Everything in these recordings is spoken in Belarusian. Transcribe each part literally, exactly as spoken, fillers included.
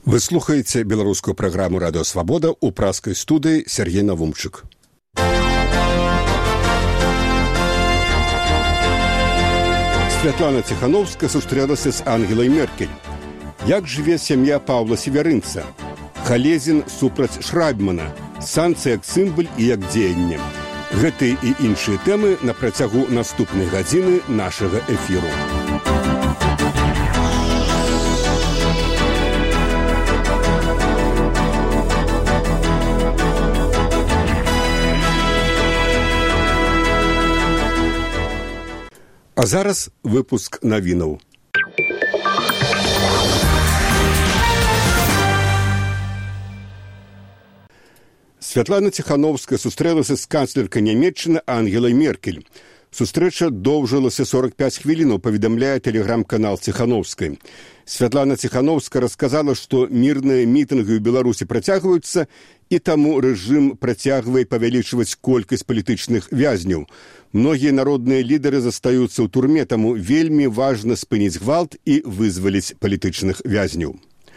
Вы слухаеце беларускую праграму «Радыё Свабода» ў праскай студыі Сергей Навумчык. Святлана Ціхановская сустрэлася з Ангелай Меркель. Як жыве сям'я Паўла Севярынца? Халезін супраць Шрайбмана. Санкцыі як сімвал і як дзеянне. Гэтыя і іншыя тэмы на працягу наступнай гадзіны нашага эфіру. А зараз выпуск навінаў. Святлана Ціхановская сустрэлася з канцлеркай Нямецчыны Ангелай Меркель. Сустрэча доўжылася сорок пяць хвілінаў, паведамляе тэлеграм-канал Ціхановскай. Святлана Ціхановская расказала, што мірныя мітынгі ў Беларусі працягваюцца, і таму рэжым працягвае павялічваць колькасць палітычных вязняў. Многія народныя лідары застаюцца ў турме, таму вельмі важна спыніць гвалт і вызваліць палітычных вязняў.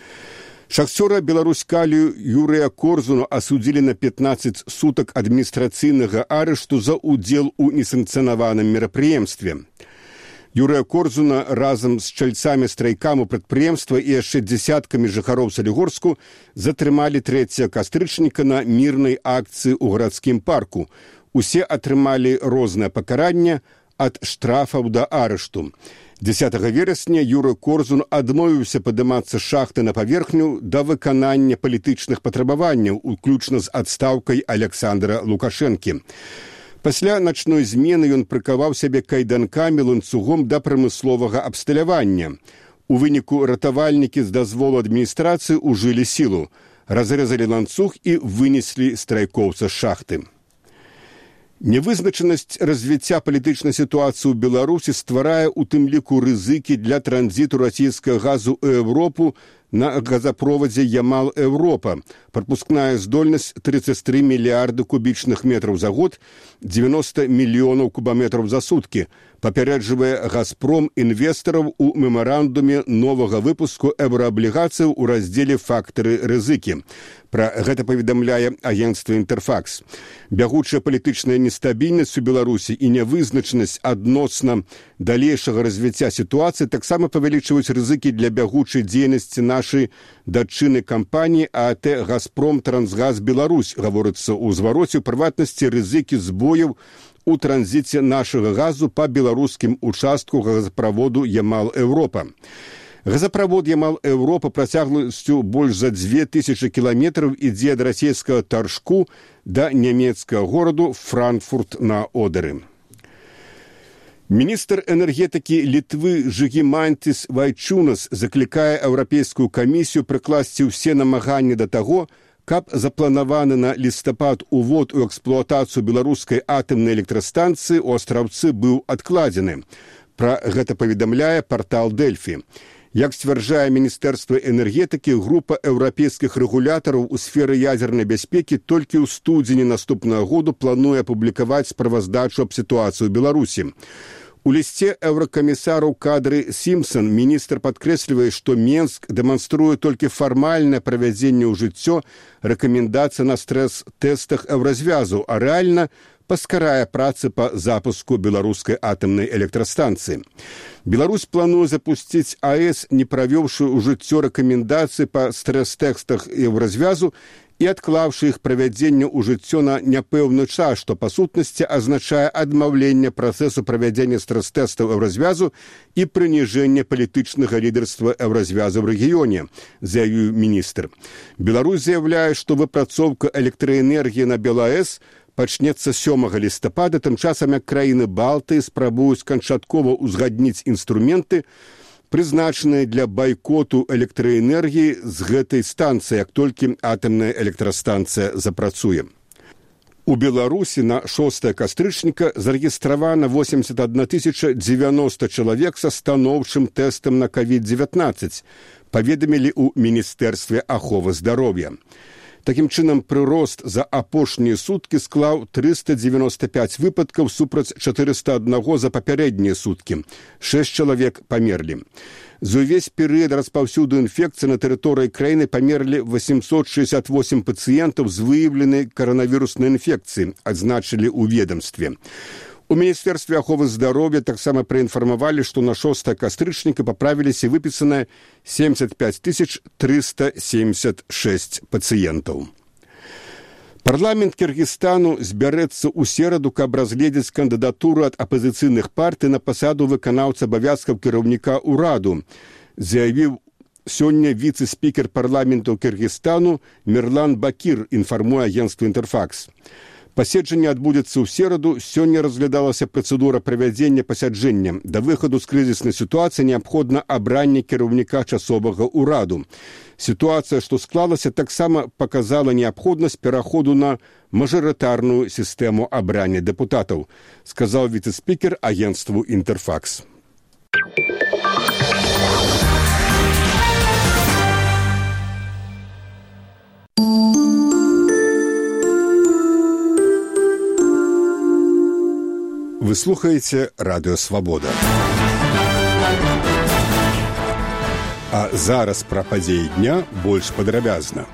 Шахцёра Беларусь-Калію Юрыя Корзуну асудзілі на пятнаццаць сутак адміністрацыйнага арышту за ўдзел у несанкцыянаваным мерапрыемстве. Юрыя Корзуна разам з чальцамі страйкаму прадпрыемства і яшчэ дзясяткамі жыхароў Салігорску затрымалі трэцяга кастрычніка на мірнай акцыі ў гарадскім парку. Усе атрымалі рознае пакаранне ад штрафаў да арышту. дзесятага верасня Юрый Корзун адмовіўся падымацца з шахты на паверхню да выканання палітычных патрабаванняў, уключна з адстаўкай Александра Лукашэнкі. Пасля начной змены ён прыкаваў сябе кайданкамі ланцугом да прамысловага абсталявання. У выніку ратавальнікі з дазволу адміністрацыі ўжылі сілу, разрэзалі ланцуг і вынеслі страйкоўца з шахты. Невызначанасць развіцця палітычнай сітуацыі ў Беларусі стварае у тым ліку рызыкі для транзіту расійскага газу ў Еўропу на газаправодзе Ямал-Еўропа. Прапускная здольнасць тридцать три мільярды кубічных метраў за год, девяносто мільёнаў кубаметраў за суткі. Папярэджвае «Газпром» інвестараў у мемарандуме новага выпуску еўрааблігацыяў у раздзеле «Фактары рызыкі». Пра гэта паведамляе агенцтва «Інтэрфакс». Бягучая палітычная нестабільнасць у Беларусі і нявызначанасць адносна далейшага развіцця сітуацыі таксама павялічваюць рызыкі для бягучай дзейнасці нашай датчыннай кампаніі АТ «Газпром Трансгаз Беларусь», гаворыцца ў звароце, у прыватнасці рызыкі збояў у транзіце нашага газу па беларускім участку газаправоду Ямал-Еўропа. Газаправод Ямал-Еўропа працягласцю больш за дзве тысячы кіламетраў ідзе ад расійскага Таршку да нямецкага гораду Франкфурт на Одары. Міністр энергетыкі Літвы Жыгімантыс Вайчунас заклікае Еўрапейскую камісію прыкласці ўсе намаганні да таго, каб запланаваны на лістапад увод у эксплуатацыю беларускай атамнай электрастанцыі ў Астраўцы быў адкладзены. Пра гэта паведамляе партал Дэльфі. Як сцвярджае Міністэрства энергетыкі, група еўрапейскіх рэгулятараў у сферы ядзернай бяспекі толькі ў студзені наступнага году плануе апублікаваць справаздачу аб сітуацыі ў Беларусі. У лісце еўракамісару Кадры Сімпсон міністр падкрэслівае, што Менск дэманструе толькі фармальнае правядзенне ў жыццё рэкамендацый на стрэс-тэстах еўразвязу, а рэальна паскарае працы па запуску беларускай атамнай электрастанцыі. Беларусь плануе запусціць АЭС, не правёўшы ў жыццё рэкамендацыі па стрэс-тэстах еўразвязу і адклаўшы іх правядзенне ў жыццё на няпэўны час, што па сутнасці азначае адмаўленне працэсу правядзення стрэс-тэстаў еўразвязу і прыніжэнне палітычнага лідарства еўразвязу ў рэгіёне, заявіў міністр. Беларусь заяўляе, што выпрацоўка электраэнергіі на БелАЭС пачнецца сёмага лістапада, тым часам як краіны Балтыі спрабуюць канчаткова ўзгадніць інструменты, прызначаныя для байкоту электраэнергіі з гэтай станцыі, як толькі атамная электрастанцыя запрацуе. У Беларусі на шостага кастрычніка зарэгістравана восемьдесят одна тысяча девяносто чалавек са станоўчым тэстам на ковід девятнадцать, паведамілі ў Міністэрстве аховы здароўя. Такім чынам, прырост за апошнія суткі склаў трыста дзевяноста пяць выпадкаў супраць чатырыста адзін за папярэднія суткі. Шэсць чалавек памерлі. За ўвесь перыяд распаўсюду інфекцыі на тэрыторыі краіны памерлі восемьсот шестьдесят восемь пацыентаў з выяўленай каранавіруснай інфекцыі, адзначылі ў ведамстве. У Міністэрстве аховы здароўя таксама праінфармавалі, што на шостае кастрычніка паправіліся выпісаныя семьдесят пять тысяч триста семьдесят шесть пацыентаў. Парламент Кыргызстану збярэцца ў сераду, каб разгледзець кандыдатуру ад апазіцыйных партый на пасаду выканаўцы абавязкаў кіраўніка ўраду, заявіў сёння віцэ-спікер парламенту Кыргызстану Мирлан Бакир, інфармуе агенцтва «Інтэрфакс». Паседжанне адбудзецца ў сераду. Сёння разглядалася працэдура правядзення пасяджэння. Да выхаду з крызіснай сітуацыі неабходна абранне кіраўніка часовага ўраду. Сітуацыя, што склалася, таксама паказала неабходнасць пераходу на мажарытарную сістэму абрання дэпутатаў, сказаў віцэ-спікер агенцтву «Інтэрфакс». Вы слухаеце радыё «Свабода». А зараз пра падзеі дня больш падрабязна.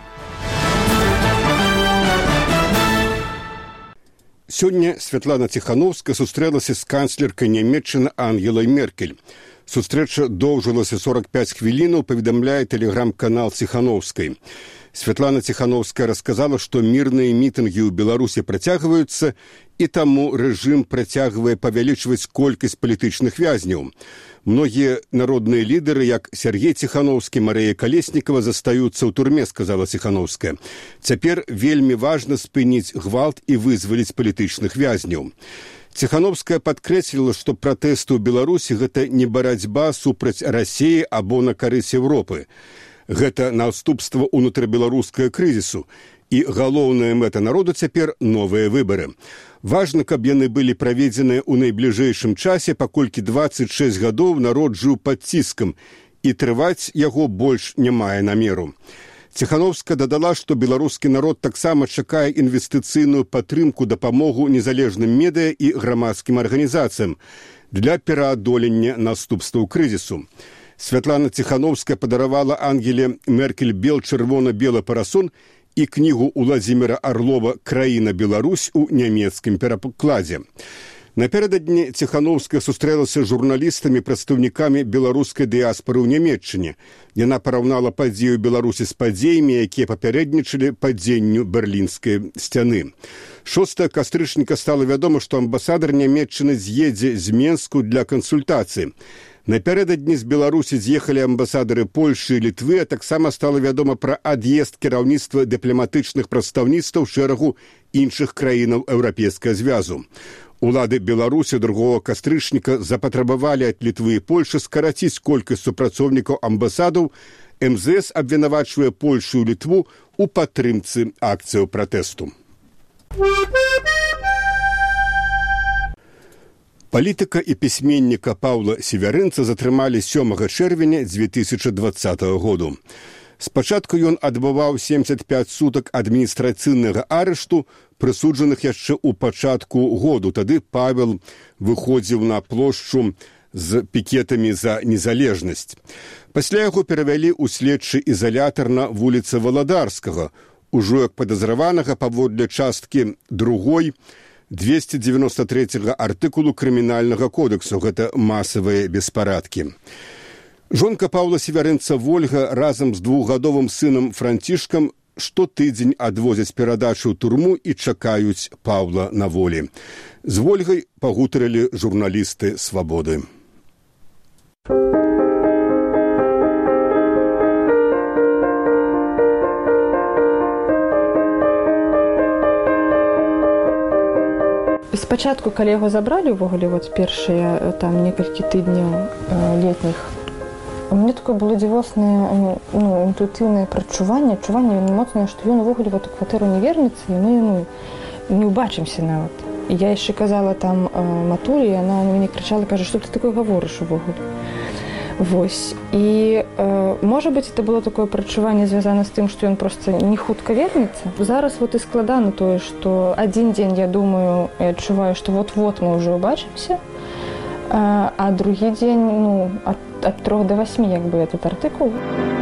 Сёння Святлана Ціхановская сустрэлася з канцлеркай Нямецчыны Ангелай Меркель. Сустрэча доўжылася сорок пять хвілінаў, паведамляе тэлеграм-канал Ціхановскай. Святлана Ціхановская расказала, што мірныя мітынгі ў Беларусі працягваюцца, і таму рэжым працягвае павялічваць колькасць палітычных вязняў. Многія народныя лідары, як Сергей Ціхановскі, Марыя Калеснікава, застаюцца ў турме, сказала Ціхановская. Цяпер вельмі важна спыніць гвалт і вызваліць палітычных вязняў. Ціхановская падкрэсліла, што пратэсты ў Беларусі – гэта не барацьба супраць Расіі або на карысць Еўропы. Гэта наступства ўнутрыбеларускага крызісу. І галоўная мэта народу цяпер – новыя выбары. Важна, каб яны былі праведзеныя ў найбліжэйшым часе, паколькі дваццаць шэсць гадоў народ жыў пад ціскам, і трываць яго больш не мае намеру. Ціхановская дадала, што беларускі народ таксама чакае інвестыцыйную падтрымку, дапамогу незалежным медыа і грамадскім арганізацыям для пераадолення наступстваў крызісу. Святлана Ціхановская падаравала Ангеле Меркель бел-чырвона-белы парасон і кнігу Уладзіміра Арлова «Краіна Беларусь» у нямецкім перакладзе. Напярэдадні Ціхановская сустрэлася з журналістамі, прадстаўнікамі беларускай дыяспары ў Нямецчыне. Яна параўнала падзею Беларусі з падзеямі, якія папярэднічалі падзенню Берлінскай сцяны. шостага кастрычніка стала вядома, што амбасадар Нямецчыны з'едзе з Менску для кансультацыі. Напярэдадні з Беларусі з'ехалі амбасадары Польшы і Літвы, а таксама стала вядома пра ад'езд кіраўніцтва дыпламатычных прадстаўніцтваў шэрагу іншых краінаў Еўрапейскага звязу. Улады Беларусі другога кастрычніка запатрабавалі ад Літвы і Польшы скараціць колькасць супрацоўнікаў амбасадаў. эм зэ эс абвінавачвае Польшу і Літву у падтрымцы акцыяў пратэсту. Палітыка і пісьменніка Паўла Севярынца затрымалі сёмага чэрвеня дзве тысячы дваццатага году. Спачатку ён адбываў семьдесят пять сутак адміністрацыйнага арышту, прысуджаных яшчэ ў пачатку году. Тады Павел выходзіў на плошчу з пікетамі за незалежнасць. Пасля яго перавялі ў следчы ізалятар на вуліцы Валадарскага. Ужо як падазраванага паводле часткі другой двести девяносто третьего артыкулу крымінальнага кодексу, гэта масавыя беспарадкі. Жонка Паўла Севярынца Вольга разам з двухгадовым сынам Францішкам штотыдзень адвозяць перадачу ў турму і чакаюць Паўла на волі. З Вольгай пагутарылі журналісты «Свабоды». Спачатку, калі яго забралі, увогуле, вот першыя там некалькі тыдняў э, летніх, у мяне такое было дзівоснае, ну, інтуітыўнае прачуванне, адчуванне вельмі моцнае, што ён увогуле в эту кватэру не вернецца, і мы ну, не ўбачымся нават. І я яшчэ казала там э, матулі, і яна на мяне крычала, кажа, што ты такое гаворыш увогуле. Вось. І, э, можа быць, это было такое прачуванне звязана з тым, што ён проста не хутка вернецца. Зараз вот і складана тое, што адзін дзень я думаю і адчуваю, што вот-вот мы ўжо ўбачымся, а, а другі дзень, ну, ад, ад трох да васьмі, як бы, этот артыкул.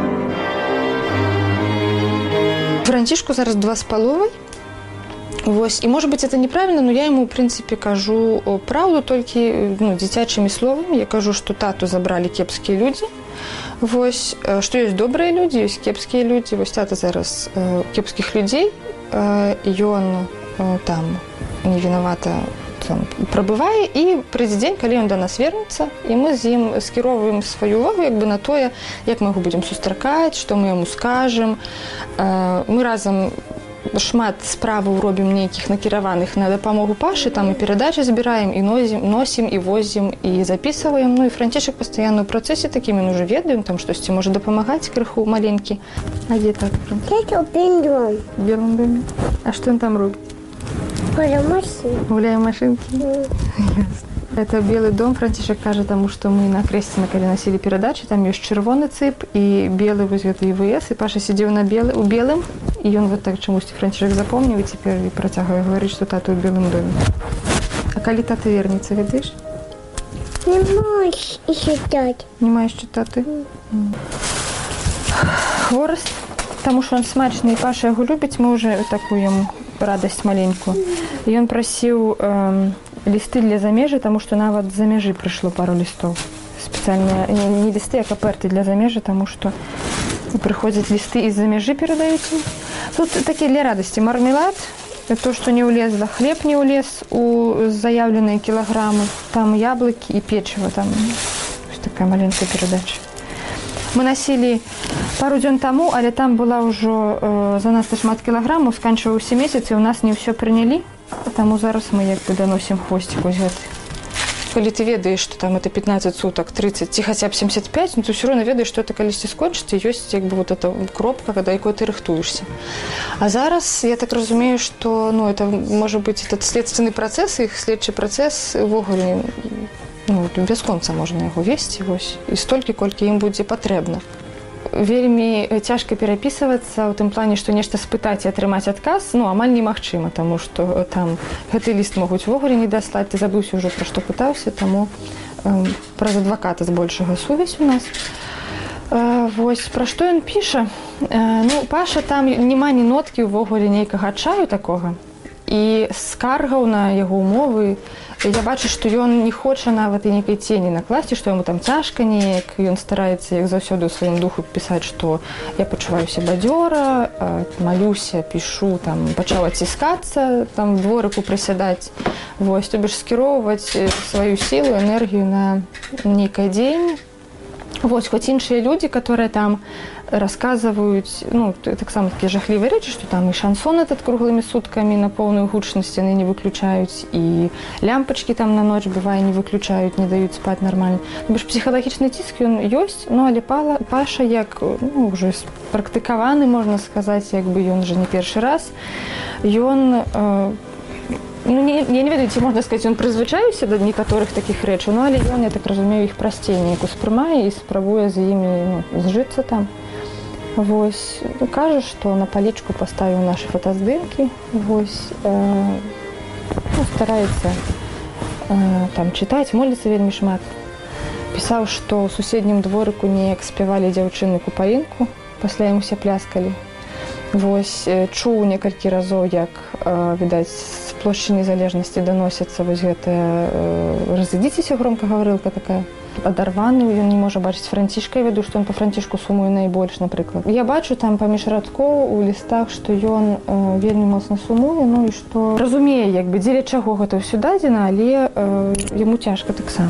Францішку зараз два з паловай. Вось. І, можа быць, это неправільна, но я яму, у прынцыпе, кажу праўду толькі, ну, дзіцячымі словамі. Я кажу, што тату забралі кепскія людзі. Вось. Што ёсць добрыя людзі, ёсць кепскія людзі. Вось тата зараз э, кепскіх людзей. Э, ён э, там невінавата там прабывае, і прыйдзе дзень, калі ён да нас вернецца, і мы з ім скіроўваем сваю увагу як бы на тое, як мы яго будзем сустракаць, што мы яму скажам. Э, мы разам шмат справаў робім нейкіх накіраваных на дапамогу Пашы, там і перадачы збіраем, і носім, носім, і возім, і запісваем. Ну і Францішак пастаянна ў працэсе такім, ён уже ведаем, там штосьці можа дапамагаць крыху маленькі. А дзе так? Это белым доме. Белым доме. А што ён там робіць? Гуляе машинки. Гуляе машинки? Mm. Это белый дом, Францішак кажа, таму што мы на Крэсціна, калі насілі перадачы, там ёсць чырвоны цып і белы вось гэты І В С, і Паша сидзеў на белы, у белым, і ён вот так чамусьці Францішак запомніў, і цяпер працягвае гаварыць, што тата ў белым доме. А калі тата вернецца, ведаеш? Не можешь считать. Не маеш чытаты? Mm. Хворост, таму што ён смачны, і Паша яго любіць, мы ўжо такую яму радасць маленькую. І ён прасіў э, лісты для замежжа, таму што нават з-за мяжы прыйшло пару лістоў. Спецыяльна не, не лісты, а каперты для замежжа, таму што прыходзяць лісты і з-за мяжы перадаюць. Тут такі для радасці мармелад, то, што не ўлезла, хлеб не ўлез у заяўленыя кілаграмы, там яблыкі і печыва, там ось такая маленькая перадача. Мы насілі пару дзён таму, але там была ўжо э, занадта шмат кілаграмаў, сканчваўся месяц, і ў нас не ўсё прынялі, таму зараз мы як бы даносім хвосцік вось гэты. Калі ты ведаеш, што там это пятнадцать суток, тридцать, ці хаця б семьдесят пять, ну ты ўсё роўна ведаеш, што это калісьці скончыцца, ёсць як бы вот эта кропка, да якой ты рыхтуешься. А зараз я так разумею, што ну это можа быць этот следственны працэс, іх следчы працэс увогуле ну, без конца можна яго весці, вось, і столькі, колькі ім будзе патрэбна. Вельмі цяжка перапісвацца ў тым плане, што нешта спытаць і атрымаць адказ, ну, амаль немагчыма, таму што там гэты ліст могуць увогуле не даслаць, ты забыўся ўжо, пра што пытаўся, таму э, праз адваката збольшага сувязь у нас. Э, вось, пра што ён піша? Э, ну, Паша, там няма ні ноткі ўвогуле нейкага адчаю такога, і скаргаў на яго умовы. Я бачу, што ён не хоча нават і нейкай цені накласці, што яму там цяжка неяк, ён стараецца, як заўсёды ў сваім духу пісаць, што я пачуваюся бадзёра, малюся, пішу, там, пачаў адціскацца, там, дворыку прысядаць, вось, то бишь скіроўваць сваю сілу, энергію на нейкай дзень. Вось, хоць іншыя людзі, которые там расказваюць, ну, таксама такія жахлівыя рэчы, што там і шансон этот круглымі суткамі на поўную гучнасць яны не выключаюць, і лямпачкі там на ноч, бывае, не выключаюць, не даюць спаць нармальна. Ну, бо ж псіхалагічны ціск, ён ёсць, ну, але Паша, як, ну, ўжо спрактыкаваны, можна сказаць, як бы ён жа не першы раз, ён... Э, Ну, не, я не ведаю, ці можна сказаць, ён прызвычаіўся да некаторых такіх рэчаў, ну, але ён, я так разумею, іх прасцей неяк успрымае і спрабуе з імі ну, зжыцца там. Вось, ну, кажа, што на палічку паставіў нашы фотаздымкі, вось, э, ну, стараецца э, там чытаць, моліцца вельмі шмат. Пісаў, што ў суседнім дворыку неяк спявалі дзяўчыны купаінку, пасля ім усе пляскалі. Вось, чуў некалькі разоў, як, э, відаць, з плошчы незалежнасці даносіцца вось гэтая э, «разыдзіцеся», громкагаворылка такая. Адарваны, ён не можа бачыць Францішка, я веду, што ён па Францішку сумуе найбольш, напрыклад. Я бачу там паміж радкоў у лістах, што ён э, вельмі моцна сумуе, ну і што разумее, як бы, дзеля чаго гэта ўсё дадзена, але э, яму цяжка таксама.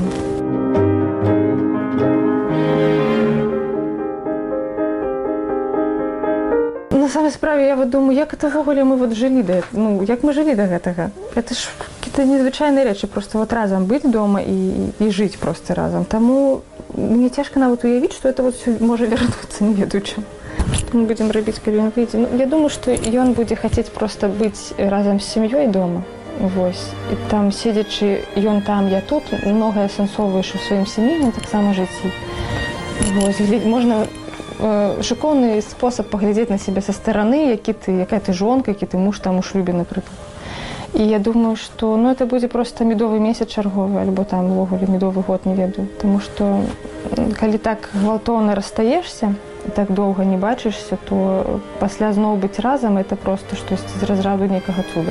На самой справе, я вот думаю, як это ввогуле мы вот жылі да, ну, як мы жылі да гэтага. Это ж какие-то незвычайныя рэчы, просто вот разам быць дома і, і жыць просто разам. Таму мне цяжка нават уявіць, што это вот всё можа вярнуцца, не ведаю чым. Што мы будзем рабіць, калі ён выйдзе? Ну, я думаю, што ён будзе хацець просто быць разам з сям'ёй дома. Вось. І там, седзячы, ён там, я тут, многае асэнсоўваеш у сваім сямейным таксама жыцці. Вось, можна э, шыкоўны спосаб паглядзець на сябе са стараны, які ты, якая ты жонка, які ты муж там у шлюбе, напрыклад. І я думаю, што ну, это будзе проста медовы месяц чарговы, альбо там увогуле медовы год, не ведаю. Таму што калі так гвалтоўна расстаешся, і так доўга не бачышся, то пасля зноў быць разам, это проста штосьці з разраду нейкага цуда.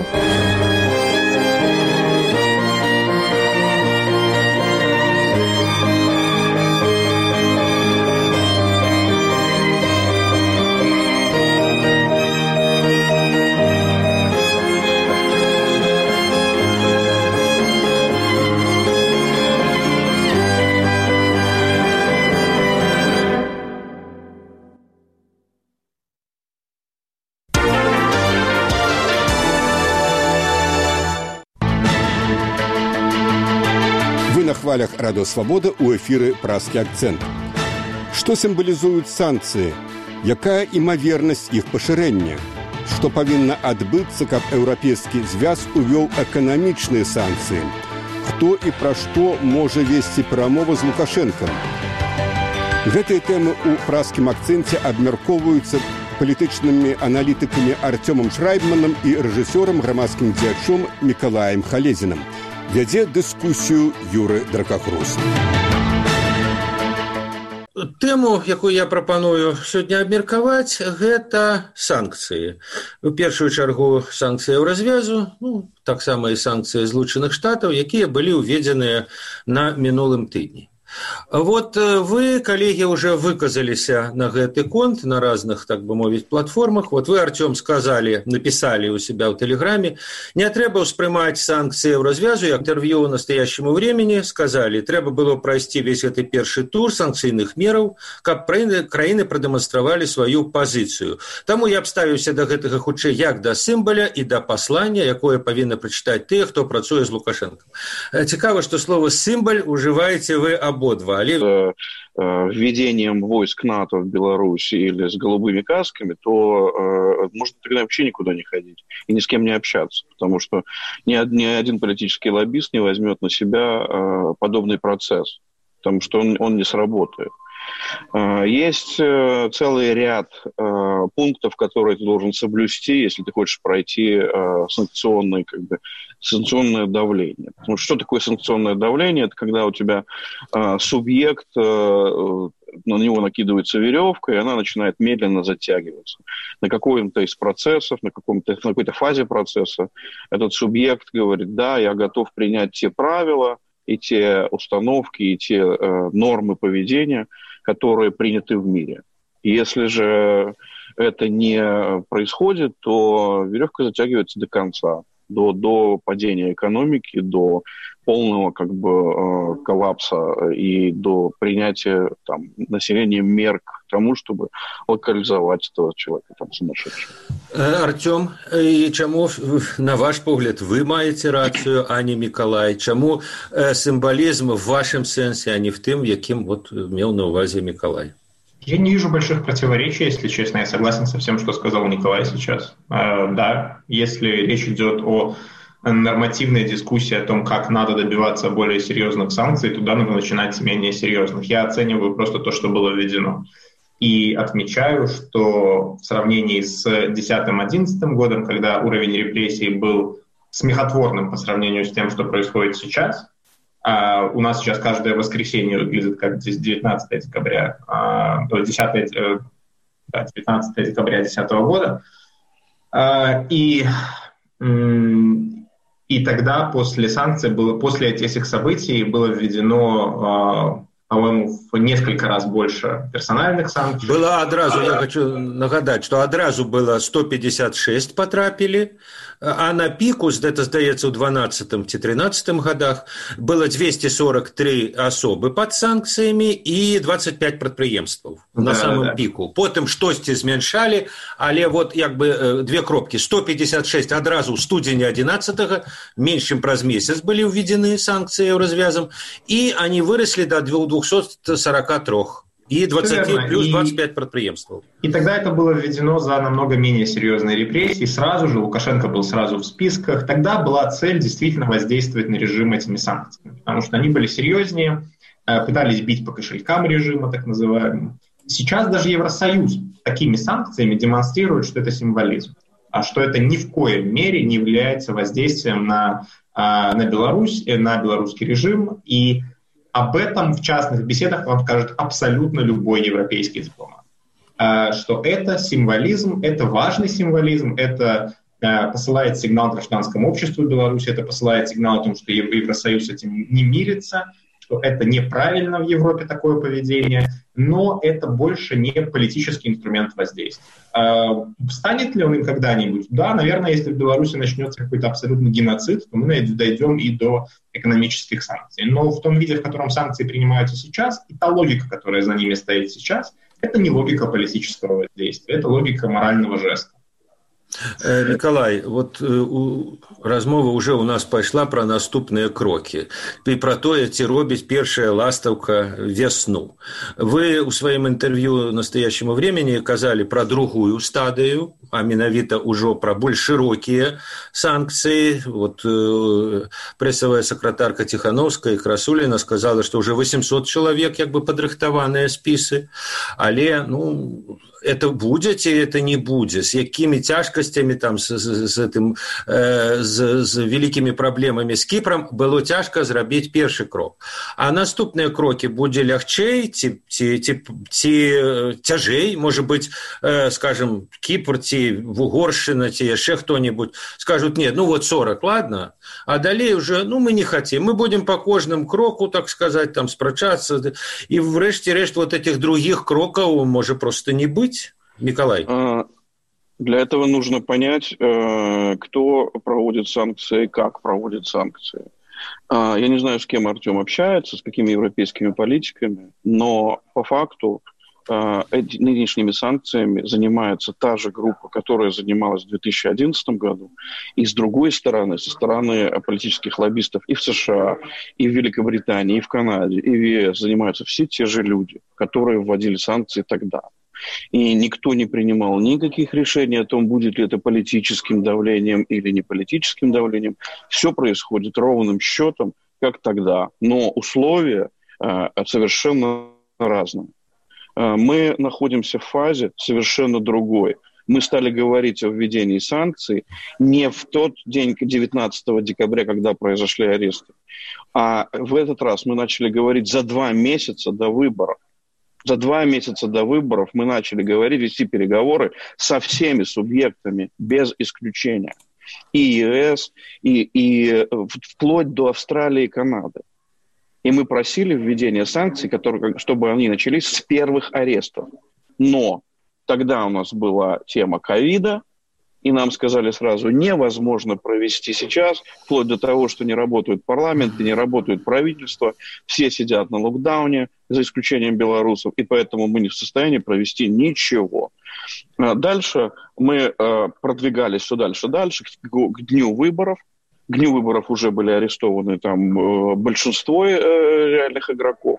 На хвалях Радио Свобода у эфиры «Празкі акцент». Что символизуют санкции? Якая имоверность их поширения? Что повинно отбыться, как Европейский звяз увел экономичные санкции? Кто и про что может вести промову с Лукашенко? Гэтые темы у «Празкім акценте» обмерковываются политичными аналитиками Артемом Шрайбманом и режиссером, громадским дзячом Миколаем Халезиным. Вядзе дыскусію Юры Дракахрус. Тэму, якую я прапаную сёння абмеркаваць, гэта санкцыі. У першую чаргу санкцыі Еўразвязу, ну, таксама і санкцыі Злучаных Штатаў, якія былі ўведзеныя на мінулым тыдні. Вот вы, коллеги, уже выказаліся на гэты конт, на разных, так бы мовіць, платформах. Вот вы, Артем, сказали, написали у себя в Телеграме, не трэба ўспрымаць санкции Еўразвязу, як интервью в настоящему времени, сказали, трэба было пройти весь гэты першы тур санкцыйных мераў, каб краіны прадэманстравалі сваю пазіцыю. Таму я абставіўся да гэтага хутчэй як да сімваля і да паслання, якое павінны прачытаць тыя, хто працуе з Лукашенком. Цікава, што слово «сімваль» уживаете вы ободва. С введением войск НАТО в Беларусь или с голубыми касками, то э, можно тогда вообще никуда не ходить и ни с кем не общаться, потому что ни, ни один политический лоббист не возьмет на себя э, подобный процесс, потому что он, он не сработает. Есть целый ряд э, пунктов, которые ты должен соблюсти, если ты хочешь пройти э, санкционное, как бы, санкционное давление. Потому что что такое санкционное давление? Это когда у тебя э, субъект, э, на него накидывается веревка, и она начинает медленно затягиваться. На каком-то из процессов, на, каком-то, на какой-то фазе процесса этот субъект говорит: да, я готов принять те правила, и те установки, и те э, нормы поведения, которые приняты в мире. И если же это не происходит, то веревка затягивается до конца, до, до падения экономики, до полного как бы э, коллапса и до принятия там, населением мер к тому, чтобы локализовать этого человека там сумасшедшего. Артем, и чему, на ваш погляд, вы маете рацию, а не Миколай? Чему э, символизм в вашем сенсе, а не в том, яким вот имел на увазе Миколай? Я не вижу больших противоречий, если честно. Я согласен со всем, что сказал Николай сейчас. Э, да, если речь идет о нормативной дискуссии о том, как надо добиваться более серьезных санкций, туда надо начинать с менее серьезных. Я оцениваю просто то, что было введено. И отмечаю, что в сравнении с две тысячи десятым-одиннадцатым годом, когда уровень репрессий был смехотворным по сравнению с тем, что происходит сейчас, а у нас сейчас каждое воскресенье выглядит как девятнадцатое декабря, десятое, да, девятнадцатое декабря две тысячи десятого года. И, и тогда после санкций, было, после этих событий было введено, по-моему, в несколько раз больше персональных санкций. Было одразу, я хочу нагадать, что одразу было сто пятьдесят шесть потрапили, а на пику, это здаецца, у дванадцатым ці тринадцатым годах было двести сорок три особы под санкциями и двадцать пять прадпрыемстваў на да, самом да. пику. Потым штосьці змяншалі, але вот як бы две кропки. сто пятьдесят шесть одразу ў студзені одиннадцатого, меньше чем праз месяц были введены санкции Еўразвязам, и они выросли до двухсот сорока трёх. И двадцать плюс двадцать пять предприемств. И тогда это было введено за намного менее серьезные репрессии. Сразу же Лукашенко был сразу в списках. Тогда была цель действительно воздействовать на режим этими санкциями, потому что они были серьезнее, пытались бить по кошелькам режима, так называемым. Сейчас даже Евросоюз такими санкциями демонстрирует, что это символизм, а что это ни в коей мере не является воздействием на, на Беларусь, на белорусский режим. И об этом в частных беседах вам скажет абсолютно любой европейский дипломат. Что это символизм, это важный символизм, это посылает сигнал гражданскому обществу Беларуси, это посылает сигнал о том, что Евросоюз с этим не мирится, что это неправильно в Европе такое поведение, но это больше не политический инструмент воздействия. Станет ли он им когда-нибудь? Да, наверное, если в Беларуси начнется какой-то абсолютный геноцид, то мы дойдем и до экономических санкций. Но в том виде, в котором санкции принимаются сейчас, и та логика, которая за ними стоит сейчас, это не логика политического воздействия, это логика морального жеста. Николай, вот размова уже у нас пайшла про наступныя крокі і пра тое, ці робіць першая ластаўка весну. Вы у сваім інтэрв'ю настоящему времени казалі пра другую стадыю, а менавіта ўжо пра больш шырокія санкцыі. Вот прэсавая сакратарка Ціхановская і Красуліна сказала, што ўжо восемьсот чалавек як бы падрыхтаваныя спісы, але ну это будзе ці это не будзе, з якімі цяжкасцямі там з, з, з, тым, э, з, з вялікімі праблемамі з Кіпром было цяжка зрабіць першы крок. А наступныя крокі будзе лягчэй ці, ці, ці, ці цяжэй, можа быць, э, скажем, Кіпр ці Угоршчына ці яшчэ хто-нибудь скажут, нет, ну вот сорок, ладно, а далей уже, ну мы не хотим, мы будем по кожному кроку, так сказать, там спрачаться, и врэшце рэшт вот этих других кроков может просто не быть. Николай. Для этого нужно понять, кто проводит санкции, как проводит санкции. Я не знаю, с кем Артем общается, с какими европейскими политиками, но по факту нынешними санкциями занимается та же группа, которая занималась в две тысячи одиннадцатом году. И с другой стороны, со стороны политических лоббистов и в США, и в Великобритании, и в Канаде, и в ЕС занимаются все те же люди, которые вводили санкции тогда. И никто не принимал никаких решений о том, будет ли это политическим давлением или не политическим давлением. Все происходит ровным счетом, как тогда. Но условия э, совершенно разные. Э, мы находимся в фазе совершенно другой. Мы стали говорить о введении санкций не в тот день, девятнадцатого декабря, когда произошли аресты, а в этот раз мы начали говорить за два месяца до выборов. За два месяца до выборов мы начали говорить, вести переговоры со всеми субъектами, без исключения. И ЕС, и, и вплоть до Австралии и Канады. И мы просили введения санкций, которые, чтобы они начались с первых арестов. Но тогда у нас была тема ковида, и нам сказали сразу, невозможно провести сейчас, вплоть до того, что не работают парламенты, не работают правительства, все сидят на локдауне, за исключением белорусов, и поэтому мы не в состоянии провести ничего. Дальше мы продвигались все дальше, дальше, к дню выборов. К дню выборов уже были арестованы там большинство реальных игроков.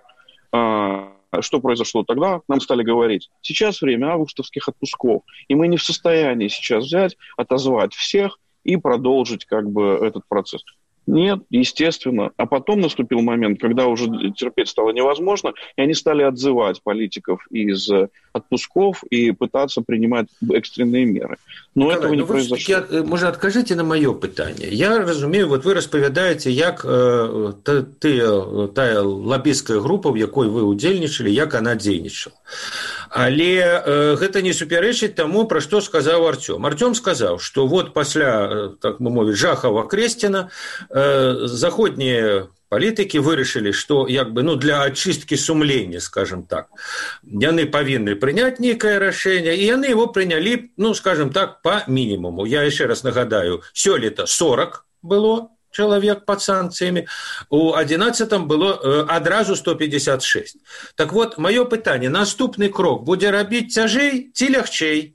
Что произошло тогда? Нам стали говорить, сейчас время августовских отпусков, и мы не в состоянии сейчас взять, отозвать всех и продолжить как бы этот процесс. Нет, естественно. А потом наступил момент, когда уже терпеть стало невозможно, и они стали отзывать политиков из отпусков и пытаться принимать экстренные меры. Но Николай, этого не ну произошло. Я, может, откажите на мое питание. Я разумею, вот вы распавядаете, як э, та, та, та лоббистская группа, в якой вы удзельнічалі, як она дзейнічала. Але э, гэта не супярэчыць таму, пра што сказаў Артём. Артём сказаў, што вот пасля, так мы мовіць, жахава Кресціна э, заходнія палітыкі вырашылі, што як бы, ну, для ачысткі сумлення, скажем так, яны павінны прыняць нейкае рашэнне, і яны его прынялі, ну, скажем так, по мінімуму. Я яшчэ раз нагадаю, сёлета сорок было человек под санкциями, у одиннадцатом было э, адразу сто пятьдесят шесть. Так вот, мое питание, наступный крок будет робить тяжей, ці легчей?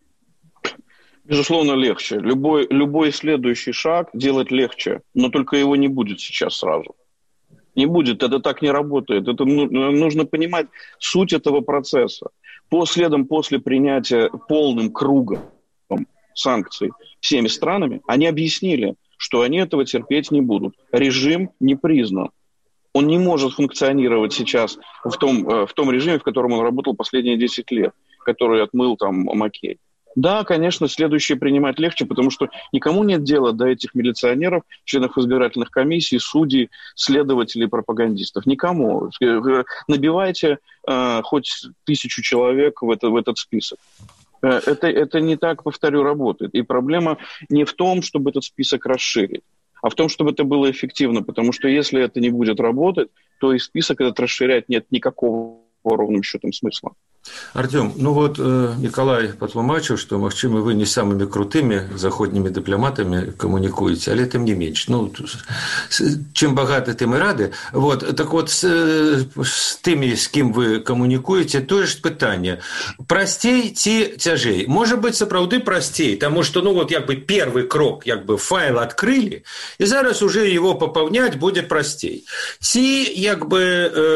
Безусловно, легче. Любой, любой следующий шаг делать легче, но только его не будет сейчас сразу. Не будет, это так не работает. Это нужно понимать суть этого процесса. По следам после принятия полным кругом санкций всеми странами, они объяснили, что они этого терпеть не будут. Режим не признан. Он не может функционировать сейчас в том, в том режиме, в котором он работал последние десять лет, который отмыл там Маккейн. Да, конечно, следующее принимать легче, потому что никому нет дела до этих милиционеров, членов избирательных комиссий, судей, следователей, пропагандистов. Никому. Набивайте э, хоть тысячу человек в, это, в этот список. Это, это не так, повторю, работает. И проблема не в том, чтобы этот список расширить, а в том, чтобы это было эффективно. Потому что если это не будет работать, то и список этот расширять нет никакого ровным счетом смысла. Артем, ну вот Николай патлумачыў, што магчыма вы не самымі крутымі заходнімі дыпламатамі камунікуеце, але тым не менш. Ну, чым багаты, тым і рады. Вот, так вот, з, з тымі, з кім вы камунікуеце, тое ж пытанне. Прасцей ці цяжэй? Можа быць, сапраўды прасцей, таму што, ну, вот, як бы, первый крок, як бы, файл адкрылі, і зараз уже его папаўняць будзе прасцей. Ці, як бы,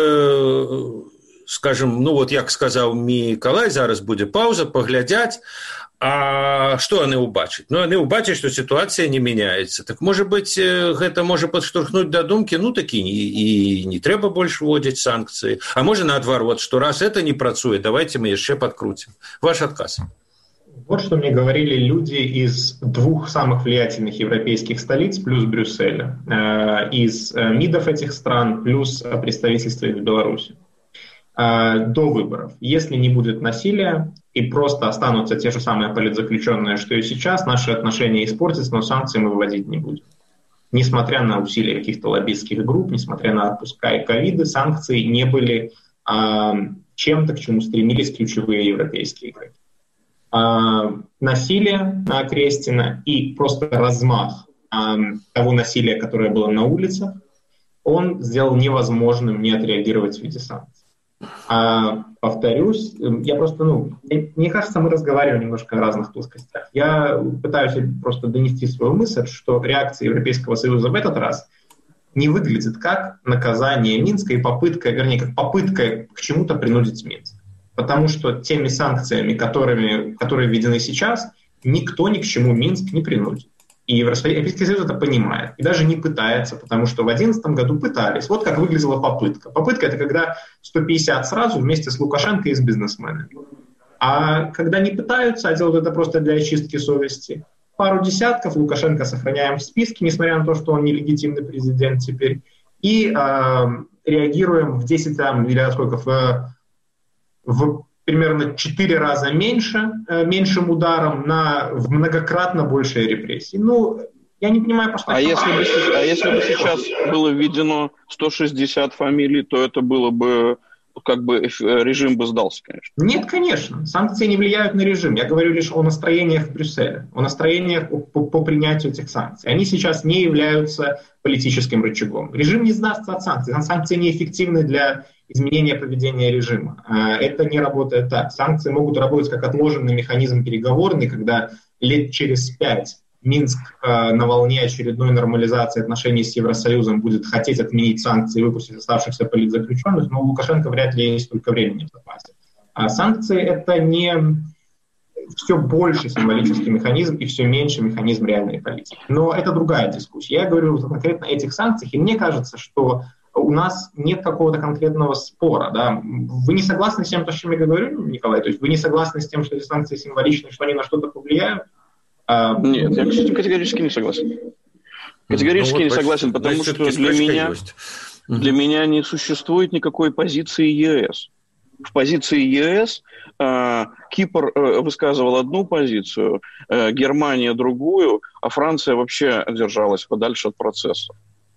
э, скажем, ну вот як сказаў Мікалай, зараз будзе пауза, паглядзяць, а што яны ўбачаць? Ну, яны ўбачаць, што сітуацыя не мяняецца. Так, можа быць, гэта можа падштурхнуць да думкі, ну, такі, і, і не трэба больш вводзіць санкцыі. А можа, наадварот, што раз это не працуе, давайте мы яшчэ падкруцім. Ваш адказ. Вот что мне говорили люди из двух самых влиятельных европейских столиц плюс Брюсселя, э, из МИДов этих стран плюс представительства в Беларуси. До выборов. Если не будет насилия и просто останутся те же самые политзаключенные, что и сейчас, наши отношения испортятся, но санкции мы выводить не будем. Несмотря на усилия каких-то лоббистских групп, несмотря на отпуска и ковиды, санкции не были а, чем-то, к чему стремились ключевые европейские игроки. А, насилие на Крестина и просто размах а, того насилия, которое было на улицах, он сделал невозможным не отреагировать в виде санкций. А, повторюсь, я просто, ну, мне кажется, мы разговариваем немножко о разных плоскостях. Я пытаюсь просто донести свою мысль, что реакция Европейского Союза в этот раз не выглядит как наказание Минска и попытка, вернее, как попытка к чему-то принудить Минск. Потому что теми санкциями, которыми, которые введены сейчас, никто ни к чему Минск не принудит. И Европейский Союз это понимает. И даже не пытается, потому что в две тысячи одиннадцатом году пытались. Вот как выглядела попытка. Попытка – это когда сто пятьдесят сразу вместе с Лукашенко и с бизнесменами. А когда не пытаются, а делают это просто для очистки совести, пару десятков Лукашенко сохраняем в списке, несмотря на то, что он нелегитимный президент теперь, и э, реагируем в десять там, или сколько, в, в примерно четыре раза меньше, э, меньшим ударом на в многократно большие репрессии. Ну, я не понимаю просто... А если, бы, а если бы сейчас было введено сто шестьдесят фамилий, то это было бы, как бы, режим бы сдался, конечно. Нет, конечно. Санкции не влияют на режим. Я говорю лишь о настроениях в Брюсселе, о настроениях по, по принятию этих санкций. Они сейчас не являются политическим рычагом. Режим не сдастся от санкций. Санкции неэффективны для изменения поведения режима. Это не работает так. Санкции могут работать как отложенный механизм переговорный, когда лет через пять Минск на волне очередной нормализации отношений с Евросоюзом будет хотеть отменить санкции и выпустить оставшихся политзаключенных, но у Лукашенко вряд ли есть столько времени в запасе. А санкции — это не все больше символический механизм и все меньше механизм реальной политики. Но это другая дискуссия. Я говорю конкретно о этих санкциях, и мне кажется, что у нас нет какого-то конкретного спора. Да? Вы не согласны с тем, о чем я говорю, Николай? То есть вы не согласны с тем, что эти санкции символичны, что они на что-то повлияют? Нет, я с этим категорически не согласен. Категорически ну, вот, не согласен, потому что для меня, для меня не существует никакой позиции ЕС. В позиции ЕС э, Кипр э, высказывал одну позицию, э, Германия другую, а Франция вообще держалась подальше от процесса.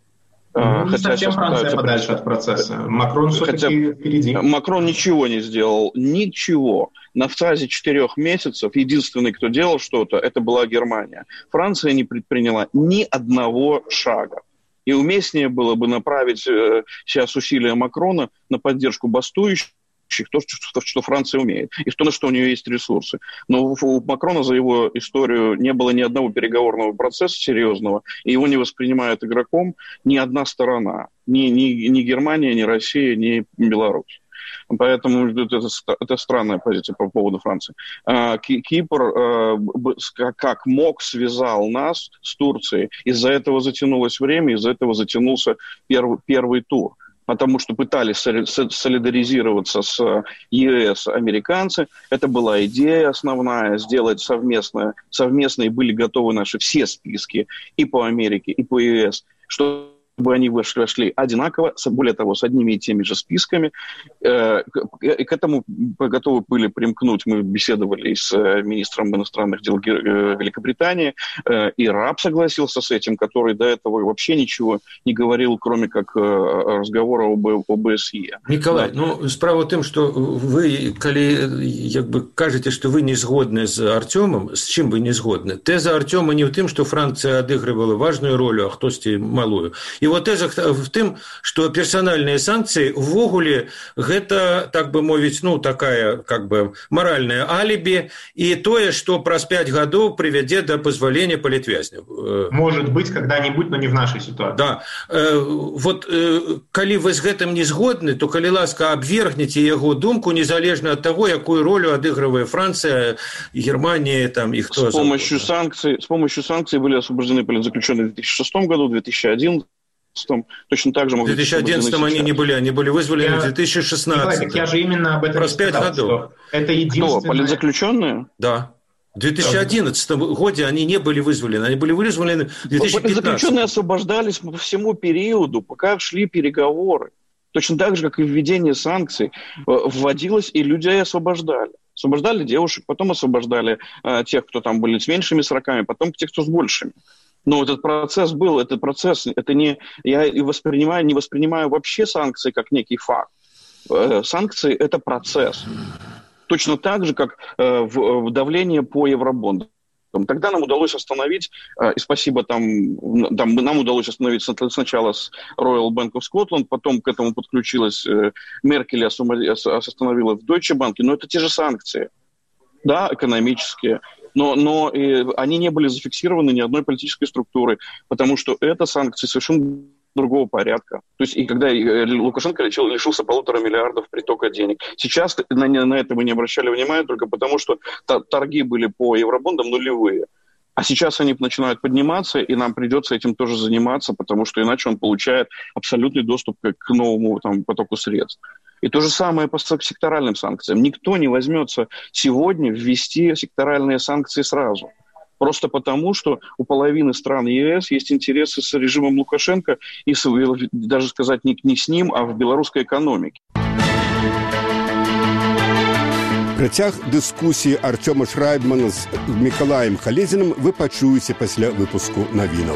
Ну, не хотя совсем Франция подальше от процесса. Макрон все-таки впереди. Макрон ничего не сделал. Ничего. На фазе четырех месяцев единственный, кто делал что-то, это была Германия. Франция не предприняла ни одного шага. И уместнее было бы направить э, сейчас усилия Макрона на поддержку бастующих, то, что, что Франция умеет, и то, на что у нее есть ресурсы. Но у, у Макрона за его историю не было ни одного переговорного процесса серьезного, и его не воспринимает игроком ни одна сторона. Ни, ни, ни Германия, ни Россия, ни Беларусь. Поэтому это, это странная позиция по поводу Франции. Кипр как мог связал нас с Турцией. Из-за этого затянулось время, из-за этого затянулся первый, первый тур. потому что пытались солидаризироваться с ЕС американцы. Это была идея основная, сделать совместно, совместно, и были готовы наши все списки и по Америке, и по ЕС, что чтобы они вошли одинаково, более того, с одними и теми же списками. И к этому готовы были примкнуть. Мы беседовали с министром иностранных дел Великобритании, и Раб согласился с этим, который до этого вообще ничего не говорил, кроме как разговора об ОБСЕ. Николай, да. Ну, справа в том, что вы, коли як бы, кажете, что вы не сгодны с Артемом, с чем вы не сгодны? Теза Артема не в том, что Франция отыгрывала важную роль, а хтосьці малую. І вот теза в тым, што персанальныя санкцыі ўвогуле гэта, так бы мовіць, ну, такая как бы маральная алиби, и тое, што праз пять гадоў прывядзе да пазвалення палітвязняў. Может быть, когда-нибудь, но не в нашей ситуации. Да. Вот калі вы з гэтым не згодны, то, калі ласка, абвергнеце яго думку, незалежна ад таго, якую ролю адыгрывае Франция, Германия там, и кто. С помощью санкций, с помощью санкций были освобождены политзаключенные в две тысячи шестом году, в две тысячи одиннадцатом. Точно так же могут в две тысячи одиннадцатом они не были, они были вызволены в две тысячи шестнадцатом. Так я же именно об этом Раз пять годов. Это единственное... Кто, политзаключенные? Да. В две тысячи одиннадцатом году они не были вызволены, они были вызволены в две тысячи пятнадцатом. Политзаключенные освобождались по всему периоду, пока шли переговоры. Точно так же, как и введение санкций, вводилось, и людей освобождали. Освобождали девушек, потом освобождали э, тех, кто там были с меньшими сроками, потом тех, кто с большими. Но этот процесс был, этот процесс, это не, я и воспринимаю, не воспринимаю вообще санкции как некий факт. Санкции – это процесс. Точно так же, как в давление по евробондам. Тогда нам удалось остановить, и спасибо там, там нам удалось остановить сначала с Royal Bank of Scotland, потом к этому подключилась Меркель, остановила в Deutsche Bank, но это те же санкции, да, экономические. Но, но э, они не были зафиксированы ни одной политической структурой, потому что это санкции совершенно другого порядка. То есть и когда Лукашенко лишил, лишился полутора миллиардов притока денег. Сейчас на, на это мы не обращали внимания только потому, что торги были по евробондам нулевые. А сейчас они начинают подниматься, и нам придется этим тоже заниматься, потому что иначе он получает абсолютный доступ к новому там, потоку средств. И то же самое по секторальным санкциям. Никто не возьмется сегодня ввести секторальные санкции сразу. Просто потому, что у половины стран ЕС есть интересы с режимом Лукашенко и, даже сказать, не, не с ним, а в белорусской экономике. Працяг дыскусіі Артема Шрайбмана з Мікалаем Халезінам вы пачуеце пасля выпуску навінаў.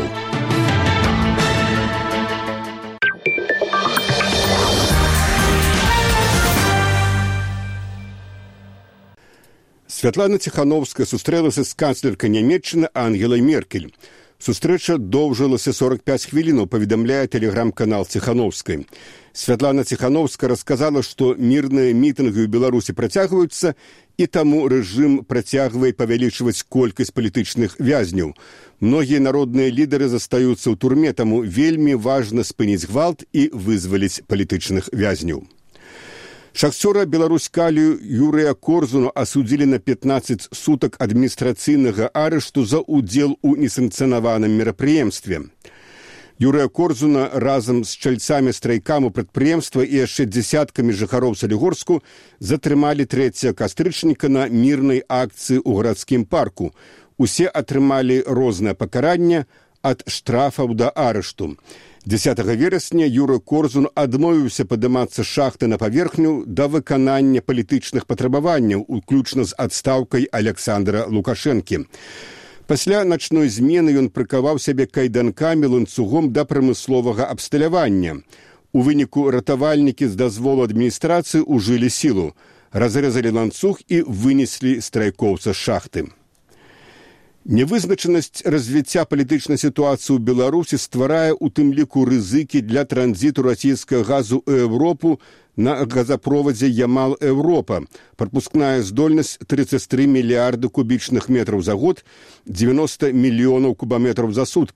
Святлана Ціхановская сустрэлася з канцлеркай Нямецчыны Ангелай Меркель. Сустрэча доўжылася сорок пять хвілінаў, паведамляе тэлеграм-канал Ціхановскай. Святлана Ціхановская расказала, што мірныя мітынгі ў Беларусі працягваюцца, і таму рэжым працягвае павялічваць колькасць палітычных вязняў. Многія народныя лідары застаюцца ў турме, таму вельмі важна спыніць гвалт і вызваліць палітычных вязняў. Шахцёра Беларусь-Калію Юрыя Корзуну асудзілі на пятнаццаць сутак адміністрацыйнага арышту за ўдзел у несанкцыянаваным мерапрыемстве. Юрыя Корзуна разам з чальцамі страйкаму прадпрыемства і яшчэ дзясяткамі жыхароў Салігорску затрымалі трэцяга кастрычніка на мірнай акцыі ў гарадскім парку. Усе атрымалі рознае пакаранне ад штрафаў да арышту. дзесятага верасня Юрый Корзун адмовіўся падымацца з шахты на паверхню да выканання палітычных патрабаванняў, уключна з адстаўкай Александра Лукашэнкі. Пасля начной змены ён прыкаваў сябе кайданкамі ланцугом да прамысловага абсталявання. У выніку ратавальнікі з дазволу адміністрацыі ўжылі сілу, разрэзалі ланцуг і вынеслі страйкоўца з шахты. Невызначанасць развіцця палітычнай сітуацыі ў Беларусі стварае у тым ліку рызыкі для транзіту расійскага газу ў Еўропу на газапровадзе Ямал-Еўропа. Прапускная здольнасць тридцать три мільярды кубічных метраў за год, девяносто мільёнаў кубаметраў за суткі.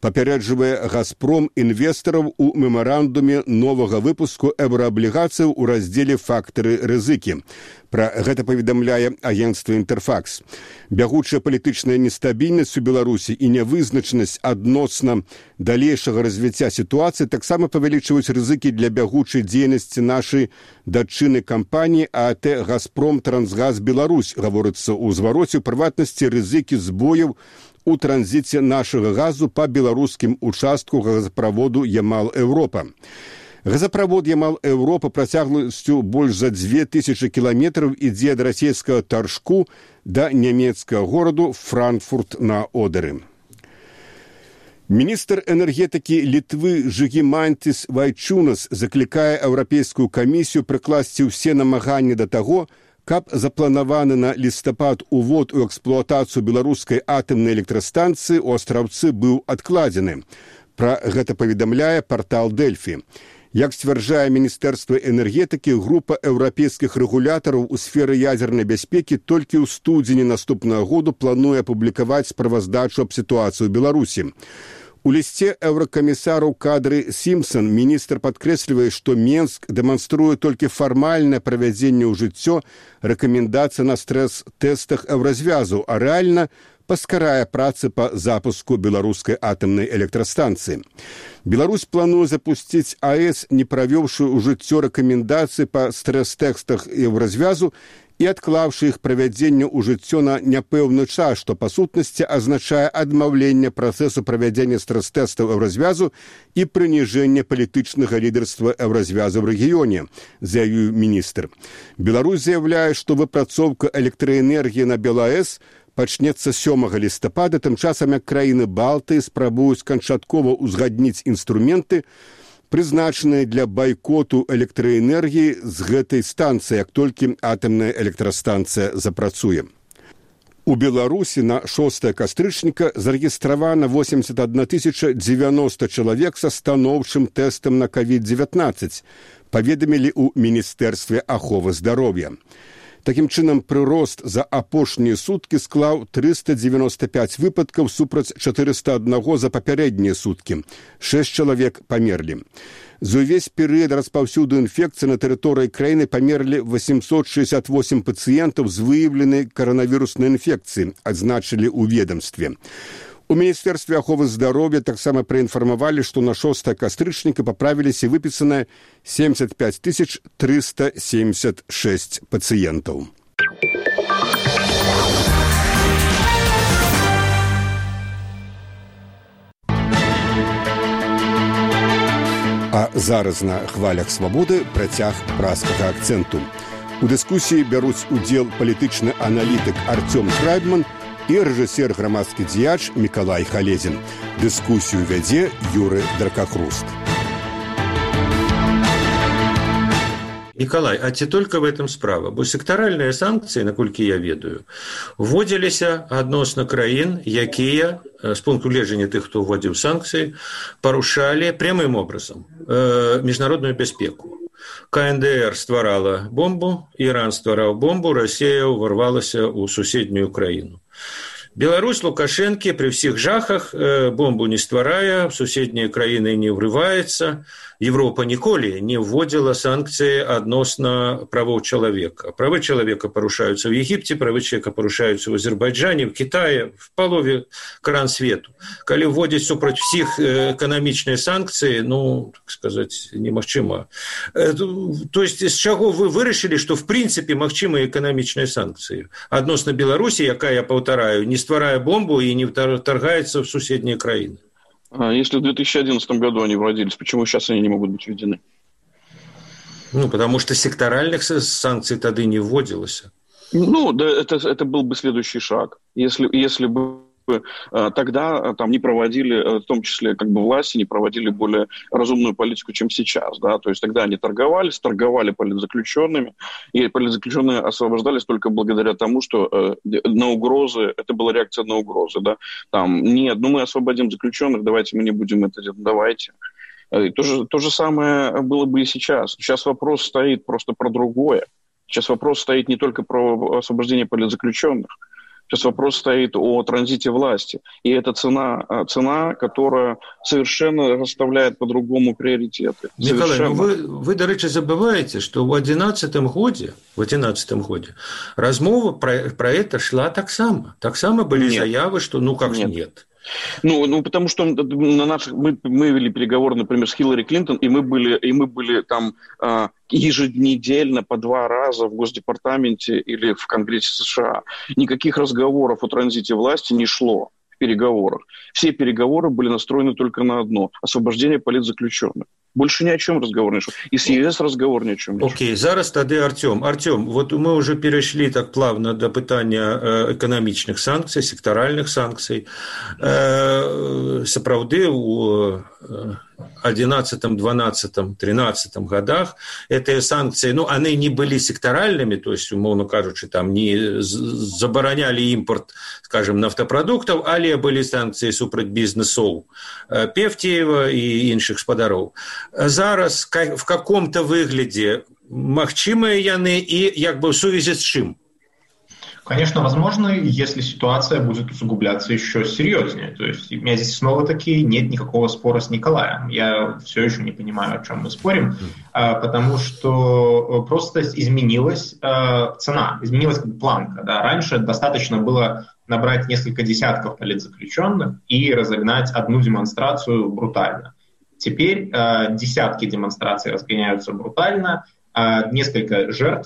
Папярэджвае «Газпром» інвестараў у мемарандуме новага выпуску еўрааблігацыяў у раздзеле «Фактары рызыкі». Пра гэта паведамляе агенцтва «Інтэрфакс». Бягучая палітычная нестабільнасць у Беларусі і нявызначанасць адносна далейшага развіцця сітуацыі таксама павялічваюць рызыкі для бягучай дзейнасці нашай дачыннай кампаніі АТ «Газпром Трансгаз Беларусь», гаворыцца ў звароце, у прыватнасці рызыкі збояў у транзіце нашага газу па беларускім участку газаправоду «Ямал-Еўропа». Газаправод «Ямал-Еўропа» працягласцю больш за дзве тысячы кіламетраў ідзе ад расійскага Таршку да нямецкага гораду Франкфурт на Одары. Міністр энергетыкі Літвы Жыгімантис Вайчунас заклікае Еўрапейскую камісію прыкласці ўсе намаганні да таго, каб запланаваны на лістапад увод у эксплуатацыю беларускай атамнай электрастанцыі ў Астраўцы быў адкладзены. Пра гэта паведамляе партал Дэльфі. Як сцвярджае Міністэрства энергетыкі, група еўрапейскіх рэгулятараў у сферы ядзернай бяспекі толькі ў студзені наступнага году плануе апублікаваць справаздачу аб сітуацыі ў Беларусі. У лісце еўракамісару Кадры Сімпсон міністр падкрэслівае, што Менск дэманструе толькі фармальнае правядзенне ў жыццё рэкамендацый на стрэс-тэстах еўразвязу, а рэальна паскарае працы па запуску беларускай атамнай электрастанцыі. Беларусь плануе запусціць АЭС, не правёўшы ў жыццё рэкамендацыі па стрэс-тэстах еўразвязу і адклаўшы іх правядзенне ў жыццё на няпэўны час, што па сутнасці азначае адмаўленне працэсу правядзення стрэс-тэстаў еўразвязу і прыніжэнне палітычнага лідарства еўразвязу ў рэгіёне, заявіў міністр. Беларусь заяўляе, што выпрацоўка электраэнергіі на БелАЭС пачнецца сёмага лістапада, тым часам як краіны Балтыі спрабуюць канчаткова ўзгадніць інструменты, прызначаныя для байкоту электраэнергіі з гэтай станцыі, як толькі атамная электрастанцыя запрацуе. У Беларусі на шостае кастрычніка зарэгістравана восемьдесят одна тысяча девяносто чалавек са станоўчым тэстам на ковід дзевятнаццаць, паведамілі ў Міністэрстве аховы здароўя. Такім чынам, прырост за апошнія суткі склаў триста девяносто пять выпадкаў супраць четыреста один за папярэднія суткі. шэсць чалавек памерлі. За ўвесь перыяд распаўсюду інфекцыі на тэрыторыі краіны памерлі восемьсот шестьдесят восемь пацыентаў з выяўленай каранавіруснай інфекцыі, адзначылі ў ведамстве. У Міністэрстве аховы здароўя таксама праінфармавалі, што на шостае кастрычніка паправіліся выпісаныя семьдесят пять тысяч триста семьдесят шесть пацыентаў. А зараз на хвалях свабоды працяг празскага акцэнту. У дыскусіі бяруць удзел палітычны аналітык Артём Трайбман і рэжысер грамадскі дзеяч Мікалай Халезін. Дыскусію вядзе Юры Дракахруст. Николай, а ці только в этом справа? Бо сектаральныя санкцыі, наколькі я ведаю, вводзіліся адносна краін, якія, з пункту гледжання тых, хто вводзіў санкцыі, парушалі прямым образом э, міжнародную бяспеку. КНДР стварала бомбу, Іран ствараў бомбу, Расія ўварвалася ў суседнюю краіну. Беларусь Лукашэнкі при всіх жахах бомбу не стварае, в суседнія краіны не ўрываецца. Европа ніколі не вводзіла санкцыі адносна правоў чалавека. Правы чалавека парушаюцца ў Егіпце, правы чалавека парушаюцца ў Азербайджане, в Кітаі, в палове кран свету. Калі вводзіць супраць всіх эканамічныя санкцыі, ну, так сказаць, немагчыма. То есть, з чаго вы вырашылі, што в прынцыпе магчымыя эканамічныя санкцыі? Адносна Беларусі, якая, я паўтараю, не стварае бомбу и не вторгается в соседние краины. Если в две тысячи одиннадцатом году они вводились, почему сейчас они не могут быть введены? Ну, потому что секторальных санкций тогда не вводилось. Ну, да, это, это был бы следующий шаг. Если, если бы тогда там не проводили, в том числе как бы власти, не проводили более разумную политику, чем сейчас. Да? То есть тогда они торговались, торговали политзаключенными, и политзаключенные освобождались только благодаря тому, что э, на угрозы, это была реакция на угрозы. Да? Там, нет, ну мы освободим заключенных, давайте мы не будем это делать, давайте. И то же, то же самое было бы и сейчас. Сейчас вопрос стоит просто про другое. Сейчас вопрос стоит не только про освобождение политзаключенных. Сейчас вопрос стоит о транзите власти. И это цена, цена, которая совершенно расставляет по-другому приоритеты. Николай, ну вы, вы, до речі, забываете, что в одиннадцатом году, в одиннадцатом году размова про, про это шла так само. Так само были нет. заявы, что ну как нет. нет. Ну, ну, потому что на наших, мы, мы вели переговоры, например, с Хиллари Клинтон, и мы были, и мы были там э, еженедельно по два раза в Госдепартаменте или в Конгрессе США. Никаких разговоров о транзите власти не шло в переговорах. Все переговоры были настроены только на одно – освобождение политзаключенных. Больше ни о чем разговор не шел. И с ЕС разговор ни о чем не шел. Окей, зараз тады Артём. Артём, вот мы уже перешли так плавно до пытання эканамічных санкцый, сектаральных санкцый. Сапраўды у одиннадцатом, двенадцатом, тринадцатом годах эти санкции, ну, они не были секторальными, то есть, умовно кажучи, там не забороняли импорт, скажем, нафтопродуктов, але были санкции супраць бізнесоў Певтеева и іншых спадароў. Зараз в каком-то выглядзе магчымыя яны и як бы в сувязі з чым? Конечно, возможно, если ситуация будет усугубляться еще серьезнее. То есть у меня здесь снова-таки нет никакого спора с Николаем. Я все еще не понимаю, о чем мы спорим, потому что просто изменилась цена, изменилась планка. Да. Раньше достаточно было набрать несколько десятков политзаключенных и разогнать одну демонстрацию брутально. Теперь десятки демонстраций разгоняются брутально, несколько жертв,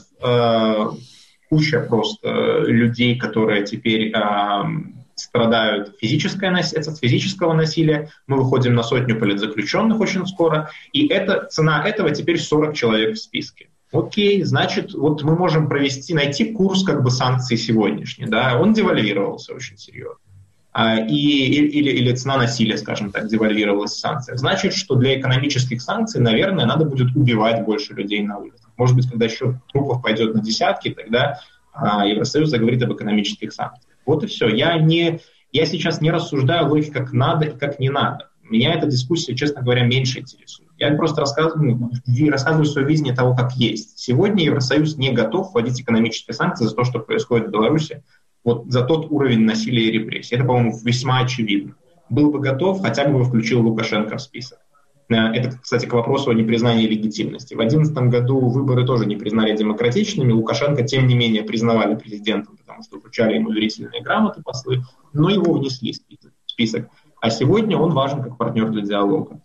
куча просто людей, которые теперь э, страдают физическое, от физического насилия. Мы выходим на сотню политзаключенных очень скоро. И это, цена этого теперь сорок человек в списке. Окей, значит, вот мы можем провести, найти курс как бы санкций сегодняшний. Да? Он девальвировался очень серьезно. А, и, или, или цена насилия, скажем так, девальвировалась в санкциях. Значит, что для экономических санкций, наверное, надо будет убивать больше людей на улицах. Может быть, когда счет трупов пойдет на десятки, тогда а, Евросоюз заговорит об экономических санкциях. Вот и все. Я, не, я сейчас не рассуждаю логики, как надо и как не надо. Меня эта дискуссия, честно говоря, меньше интересует. Я просто рассказываю, рассказываю свое видение того, как есть. Сегодня Евросоюз не готов вводить экономические санкции за то, что происходит в Беларуси, вот за тот уровень насилия и репрессий. Это, по-моему, весьма очевидно. Был бы готов, хотя бы включил Лукашенко в список. Это, кстати, к вопросу о непризнании легитимности. В две тысячи одиннадцатом году выборы тоже не признали демократичными. Лукашенко, тем не менее, признавали президентом, потому что вручали ему верительные грамоты послы, но его внесли в список. А сегодня он важен как партнер для диалога.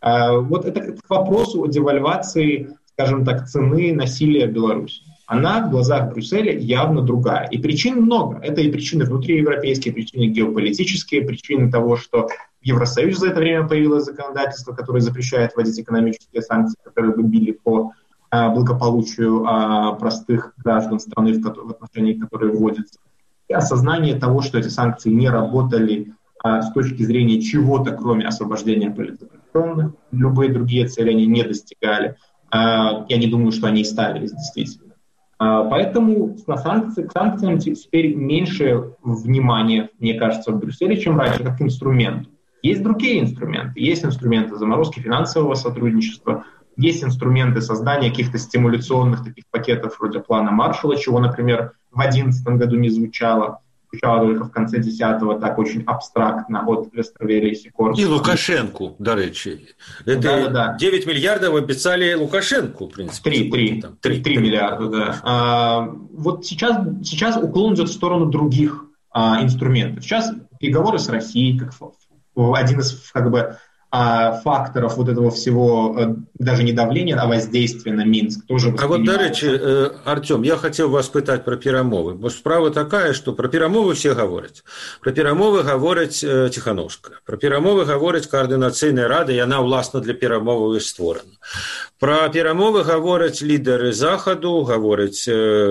Вот это к вопросу о девальвации, скажем так, цены насилия в Беларуси. Она в глазах Брюсселя явно другая. И причин много. Это и причины внутриевропейские, причины геополитические, причины того, что в Евросоюзе за это время появилось законодательство, которое запрещает вводить экономические санкции, которые бы били по а, благополучию а, простых граждан страны, в, в отношении которой вводятся. И осознание того, что эти санкции не работали а, с точки зрения чего-то, кроме освобождения политзаключенных. Любые другие цели они не достигали. А, я не думаю, что они и ставились действительно. А, поэтому на санкции, к санкциям теперь меньше внимания, мне кажется, в Брюсселе, чем раньше, как инструмент. Есть другие инструменты. Есть инструменты заморозки финансового сотрудничества, есть инструменты создания каких-то стимуляционных таких пакетов вроде плана Маршалла, чего, например, в две тысячи одиннадцатом году не звучало. Звучало только в конце десятого так очень абстрактно от Вестервеля и Сикорского. И Лукашенко, до речи. Это да, да, да. девять миллиардов обещали Лукашенко, в принципе. три, три, три, три миллиарда, да. А, вот сейчас, сейчас уклон идет в сторону других а, инструментов. Сейчас переговоры с Россией, как один из как бы, факторов вот этого всего, даже не давления, а воздействия на Минск. Тоже а вот, до речи, Артем, я хотел вас пытать про перамовы. Бо справа такая, что про перамовы все говорят. Про перамовы говорить Тихановская. Про перамовы говорить координаційная рада, и она, власне, для перамовы створена. Про перамовы говорить лидеры Заходу, говорить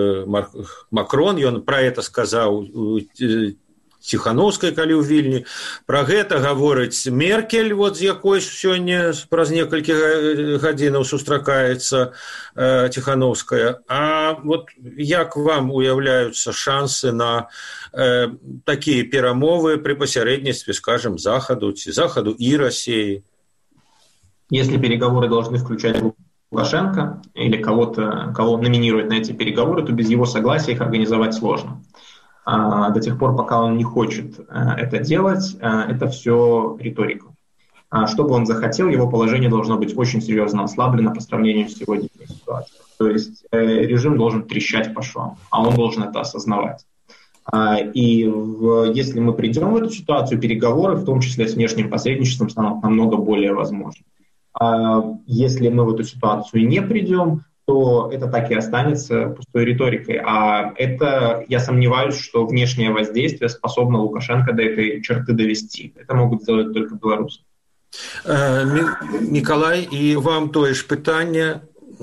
Макрон, он про это сказал Тихановскай, калі ў Вільні. Пра гэта гаворыць Меркель, вот з якой сёння праз некалькі гадзінаў сустракаецца э, Тихановская. А вот як вам уяўляюцца шансы на э, такія перамовы пры пасярэдніцтве, скажем, Заходу, ці Заходу и России? Если переговоры должны включать Лукашенко или кого-то, кого номинировать на эти переговоры, то без его согласия их организовать сложно. до тех пор, пока он не хочет это делать, это все риторика. Чтобы он захотел, его положение должно быть очень серьезно ослаблено по сравнению с сегодняшней ситуацией. То есть режим должен трещать по швам, а он должен это осознавать. И в, если мы придем в эту ситуацию, переговоры, в том числе с внешним посредничеством, станут намного более возможны. Если мы в эту ситуацию не придем, то это так и останется пустой риторикой. А это, я сомневаюсь, что внешнее воздействие способно Лукашенко до этой черты довести. Это могут сделать только белорусы. Миколай, і вам тое ж пытанне,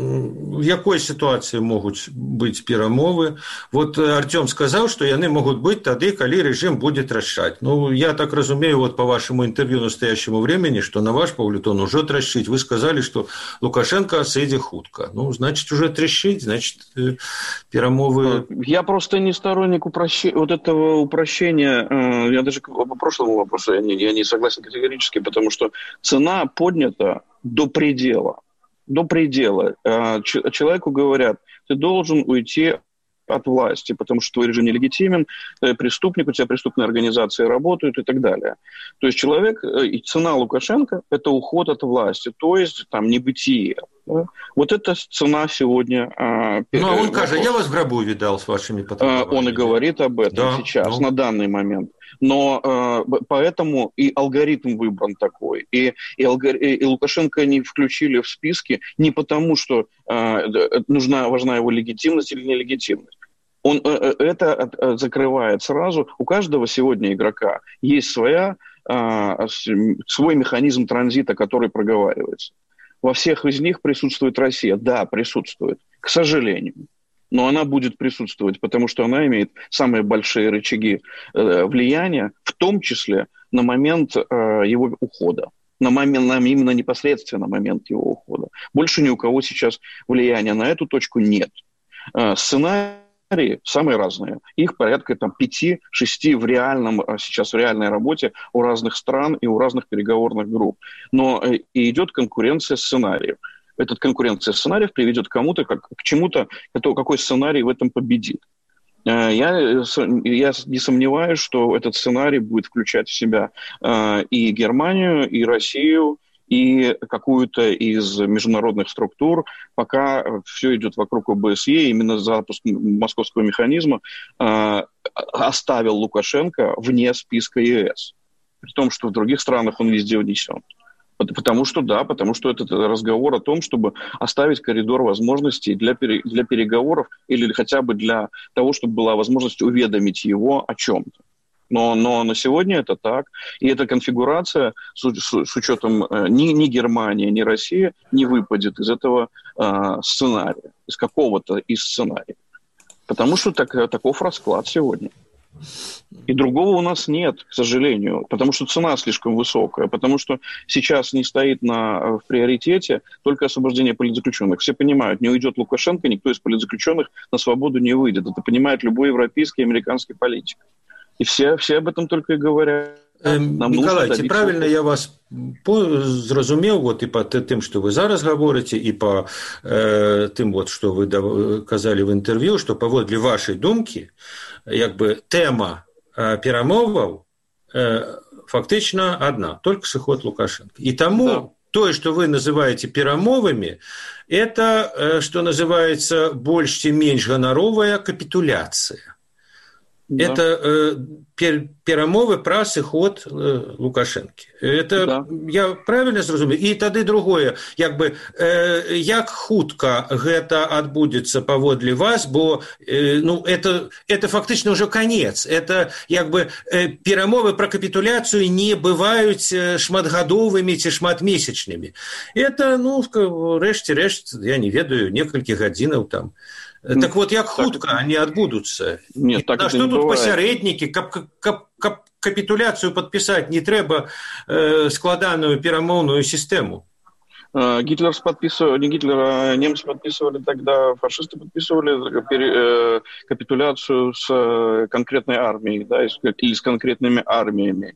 в якой сітуацыі могуць быць перамовы? Вот Артём сказаў, што яны могуць быць тады, калі рэжым будзе трашчаць. Ну, я так разумею, вот по вашему интервью настоящему времени, что на ваш погляд он уже трашчыць. Вы сказали, что Лукашенко сыдзе хутка. Ну, значит, уже трещить, значит, перамовы... Я просто не сторонник упрощения, вот этого упрощения. Я даже по прошлому вопросу я не, я не согласен категорически, потому что цена поднята до предела. До предела. Человеку говорят, ты должен уйти от власти, потому что твой режим нелегитимен, ты преступник, у тебя преступные организации работают и так далее. То есть человек, и цена Лукашенко – это уход от власти, то есть там небытие. Да? Вот это цена сегодня. Ну, а он скажет, я вас в гробу видал с вашими потомками. Он и говорит об этом да, сейчас, ну. на данный момент. Но э, поэтому и алгоритм выбран такой. И, и, алгори... и Лукашенко не включили в списки не потому, что э, нужна, важна его легитимность или нелегитимность. Он э, это э, закрывает сразу. У каждого сегодня игрока есть своя, э, свой механизм транзита, который проговаривается. Во всех из них присутствует Россия. Да, присутствует. К сожалению. Но она будет присутствовать, потому что она имеет самые большие рычаги э, влияния, в том числе на момент э, его ухода, на момент, на, именно непосредственно момент его ухода. Больше ни у кого сейчас влияния на эту точку нет. Э, сценарии самые разные. Их порядка там, пяти-шести в реальном, сейчас в реальной работе у разных стран и у разных переговорных групп. Но э, и идет конкуренция сценариев. Эта конкуренция сценариев приведет к кому-то, как, к чему-то, какой сценарий в этом победит. Я, я не сомневаюсь, что этот сценарий будет включать в себя и Германию, и Россию, и какую-то из международных структур. Пока все идет вокруг ОБСЕ, именно запуск московского механизма оставил Лукашенко вне списка ЕС. При том, что в других странах он везде внесен. Потому что, да, потому что это разговор о том, чтобы оставить коридор возможностей для, пере, для переговоров или хотя бы для того, чтобы была возможность уведомить его о чем-то. Но, но на сегодня это так. И эта конфигурация с, с, с учетом э, ни, ни Германия, ни Россия не выпадет из этого э, сценария, из какого-то из сценариев. Потому что так, таков расклад сегодня. И другого у нас нет, к сожалению, потому что цена слишком высокая, потому что сейчас не стоит на, в приоритете только освобождение политзаключенных. Все понимают, не уйдет Лукашенко, никто из политзаключенных на свободу не выйдет. Это понимает любой европейский и американский политик. И все, все об этом только и говорят. Нам Миколай, ці правильно я вас зразумеў вот, і па тым, што вы зараз гаворыце, і па э, тым, вот, што вы казалі в інтэрв'ю, што паводле вашай думкі як бы тэма э, перамоваў э, фактычна адна, только сыход Лукашенко. І таму да. Тое, што вы называеце перамовамі, это, э, што называецца больш ці менш ганаровая капітуляцыя. Да. Это э, пер, перамовы пра сыход э, Лукашэнкі. Это да. Я правильно зразумею? І тады другое, як бы э, як хутка гэта адбудзецца паводле вас, бо э, ну это это фактычна ўжо канец. Это як бы э, перамовы пра капітуляцыю не бываюць шматгадовымі ці шматмесячнымі. Это ну рэшце рэшт, я не ведаю, некалькі гадзінаў там. Так вот, як хутка они адбудуцца? Нет, так а што тут пасярэднікі? Каб, каб, каб капітуляцыю падпісаць, не трэба э, складаную перамоўную сістэму. Гитлер подписывал, не Гитлер, а немцы подписывали тогда, фашисты подписывали пере, капитуляцию с конкретной армией, да, или с конкретными армиями.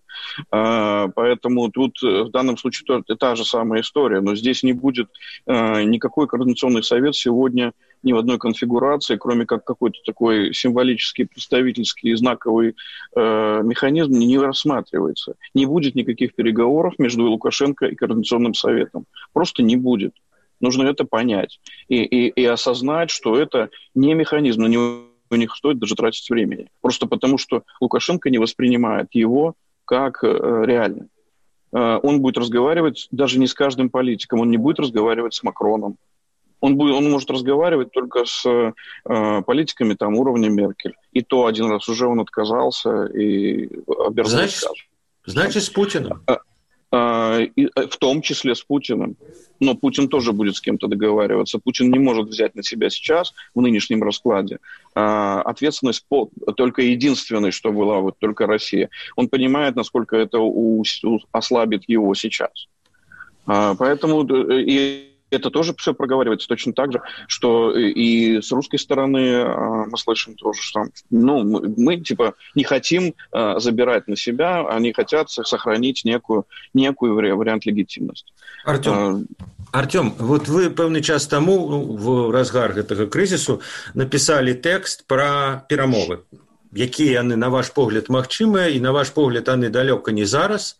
Поэтому тут в данном случае та же самая история, но здесь не будет никакой координационный совет сегодня ни в одной конфигурации, кроме как какой-то такой символический, представительский, знаковый э, механизм, не рассматривается. Не будет никаких переговоров между Лукашенко и Координационным советом. Просто не будет. Нужно это понять и, и, и осознать, что это не механизм, на него не стоит даже тратить времени. Просто потому, что Лукашенко не воспринимает его как э, реально. Э, он будет разговаривать даже не с каждым политиком, он не будет разговаривать с Макроном. Он, будет, он может разговаривать только с э, политиками там, уровня Меркель. И то один раз уже он отказался и обернулся. Значит, значит, с Путиным? А, а, и, в том числе с Путиным. Но Путин тоже будет с кем-то договариваться. Путин не может взять на себя сейчас, в нынешнем раскладе, а, ответственность по, только единственной, что была вот только Россия. Он понимает, насколько это у, у, ослабит его сейчас. А, поэтому... И, это тоже все проговаривается точно так же, что и с русской стороны э, мы слышим тоже, что ну, мы, мы типа не хотим э, забирать на себя, они хотят сохранить некую, некую вариант легитимности. Артем, э, Артем, вот вы пэўны час таму в разгар гэтага крызісу написали тэкст пра перамовы. Якія яны, на ваш погляд, магчымыя, і на ваш погляд, яны далёка не зараз,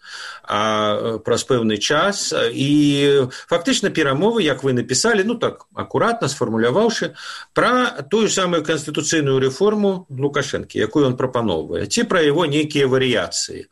а праз пэўны час. І фактычна перамовы, як вы напісалі, ну так, акуратна сфармуляваўшы, пра тую самую канстытуцыйную рэформу Лукашэнкі, якую ён прапаноўвае, ці пра яго нейкія варыяцыі.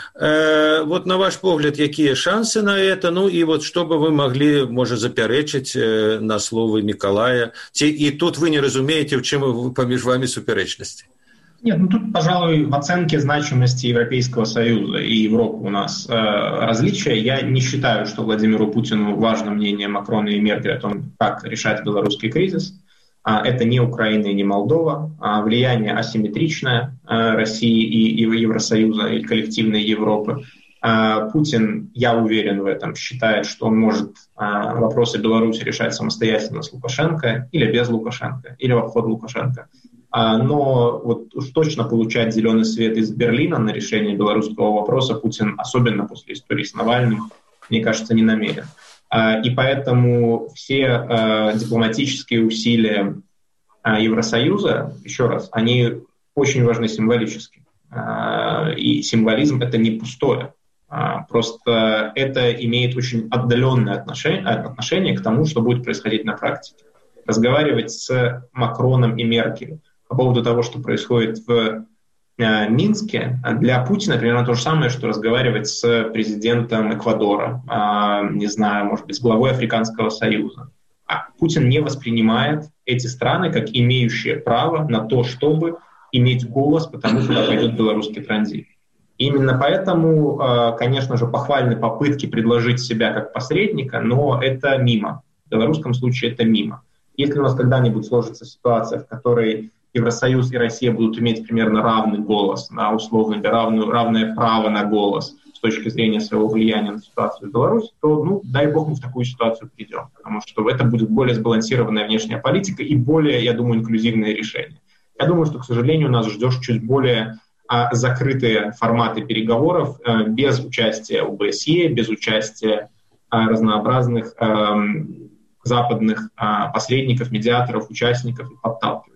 Э, вот на ваш погляд, якія шансы на это, ну і вот што бы вы маглі, можа, запярэчыць на словы Мікалая, ці і тут вы не разумееце, ў чым паміж вамі супярэчнасці? Нет, ну тут, пожалуй, в оценке значимости Европейского Союза и Европы у нас э, различия. Я не считаю, что Владимиру Путину важно мнение Макрона и Меркель о том, как решать белорусский кризис. А, это не Украина и не Молдова. А, влияние асимметричное э, России и, и Евросоюза, и коллективной Европы. А, Путин, я уверен в этом, считает, что он может а, вопросы Беларуси решать самостоятельно с Лукашенко или без Лукашенко, или в обход Лукашенко. Но вот уж точно получать зеленый свет из Берлина на решение белорусского вопроса Путин, особенно после истории с Навальным, мне кажется, не намерен. И поэтому все дипломатические усилия Евросоюза, еще раз, они очень важны символически. И символизм — это не пустое. Просто это имеет очень отдаленное отношение, отношение к тому, что будет происходить на практике. Разговаривать с Макроном и Меркель по поводу того, что происходит в э, Минске, для Путина примерно то же самое, что разговаривать с президентом Эквадора, э, не знаю, может быть, с главой Африканского союза. А Путин не воспринимает эти страны как имеющие право на то, чтобы иметь голос по тому, куда пойдет белорусский транзит. Именно поэтому, э, конечно же, похвальны попытки предложить себя как посредника, но это мимо. В белорусском случае это мимо. Если у нас когда-нибудь сложится ситуация, в которой Евросоюз и Россия будут иметь примерно равный голос, на условно равную, равное право на голос с точки зрения своего влияния на ситуацию в Беларуси, то, ну, дай бог, мы в такую ситуацию придем, потому что это будет более сбалансированная внешняя политика и более, я думаю, инклюзивные решения. Я думаю, что, к сожалению, нас ждет чуть более а, закрытые форматы переговоров а, без участия ОБСЕ, без участия а, разнообразных а, западных а, посредников, медиаторов, участников и подталкивателей.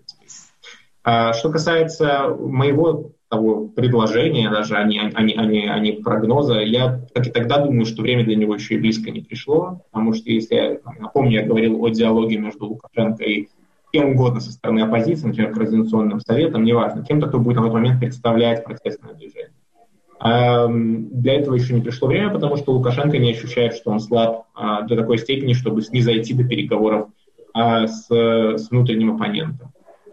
Что касается моего того предложения, даже а не, а, не, а, не, а не прогноза, я, как и тогда, думаю, что время для него еще и близко не пришло, потому что, если я напомню, я говорил о диалоге между Лукашенко и кем угодно со стороны оппозиции, например, Координационным советом, неважно, кем-то, кто будет на тот момент представлять протестное движение. А для этого еще не пришло время, потому что Лукашенко не ощущает, что он слаб а, до такой степени, чтобы снизойти до переговоров а, с, с внутренним оппонентом.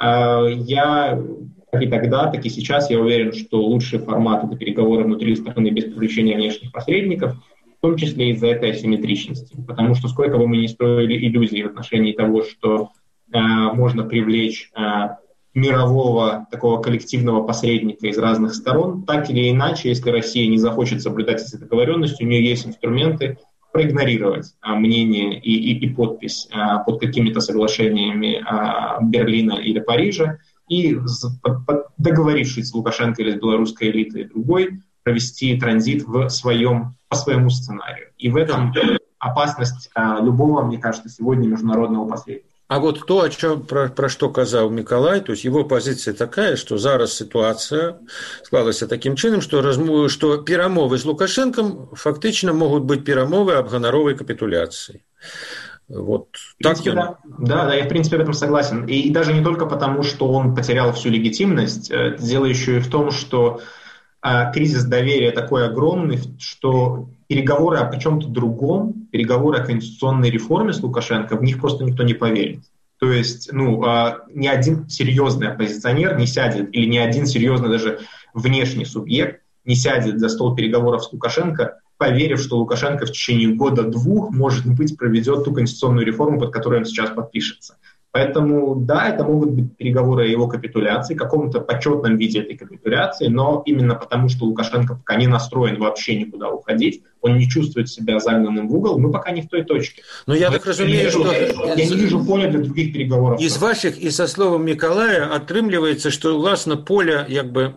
Я, как и тогда, так и сейчас, я уверен, что лучший формат — это переговоры внутри страны без привлечения внешних посредников, в том числе из-за этой асимметричности. Потому что сколько бы мы ни строили иллюзий в отношении того, что э, можно привлечь э, мирового такого коллективного посредника из разных сторон, так или иначе, если Россия не захочет соблюдать эти договоренности, у нее есть инструменты проигнорировать а, мнение и, и, и подпись а, под какими-то соглашениями а, Берлина или Парижа и, под, под, договорившись с Лукашенко или с белорусской элитой и другой, провести транзит в своем, по своему сценарию. И в этом опасность а, любого, мне кажется, сегодня международного посредничества. А вот то, о чем, про, про что сказал Миколай, то есть его позиция такая, что зараз ситуация склалась таким чином, что, разму, что перемовы с Лукашенком фактично могут быть перемовы об гоноровой капитуляции. Вот так принципе, я... да. да, да, я в принципе в этом согласен. И даже не только потому, что он потерял всю легитимность, дело еще и в том, что а, кризис доверия такой огромный, что переговоры о чем-то другом, переговоры о конституционной реформе с Лукашенко, в них просто никто не поверит. То есть, ну, а, ни один серьезный оппозиционер не сядет, или ни один серьезный даже внешний субъект не сядет за стол переговоров с Лукашенко, поверив, что Лукашенко в течение года-двух, может быть, проведет ту конституционную реформу, под которой он сейчас подпишется. Поэтому, да, это могут быть переговоры о его капитуляции, каком-то почетном виде этой капитуляции, но именно потому, что Лукашенко пока не настроен вообще никуда уходить, он не чувствует себя загнанным в угол, мы пока не в той точке. Но я так разумею, что... Я не вижу поля для других переговоров. Из ваших, и со словом Миколая, отрымливается, что, власне, поле, как бы,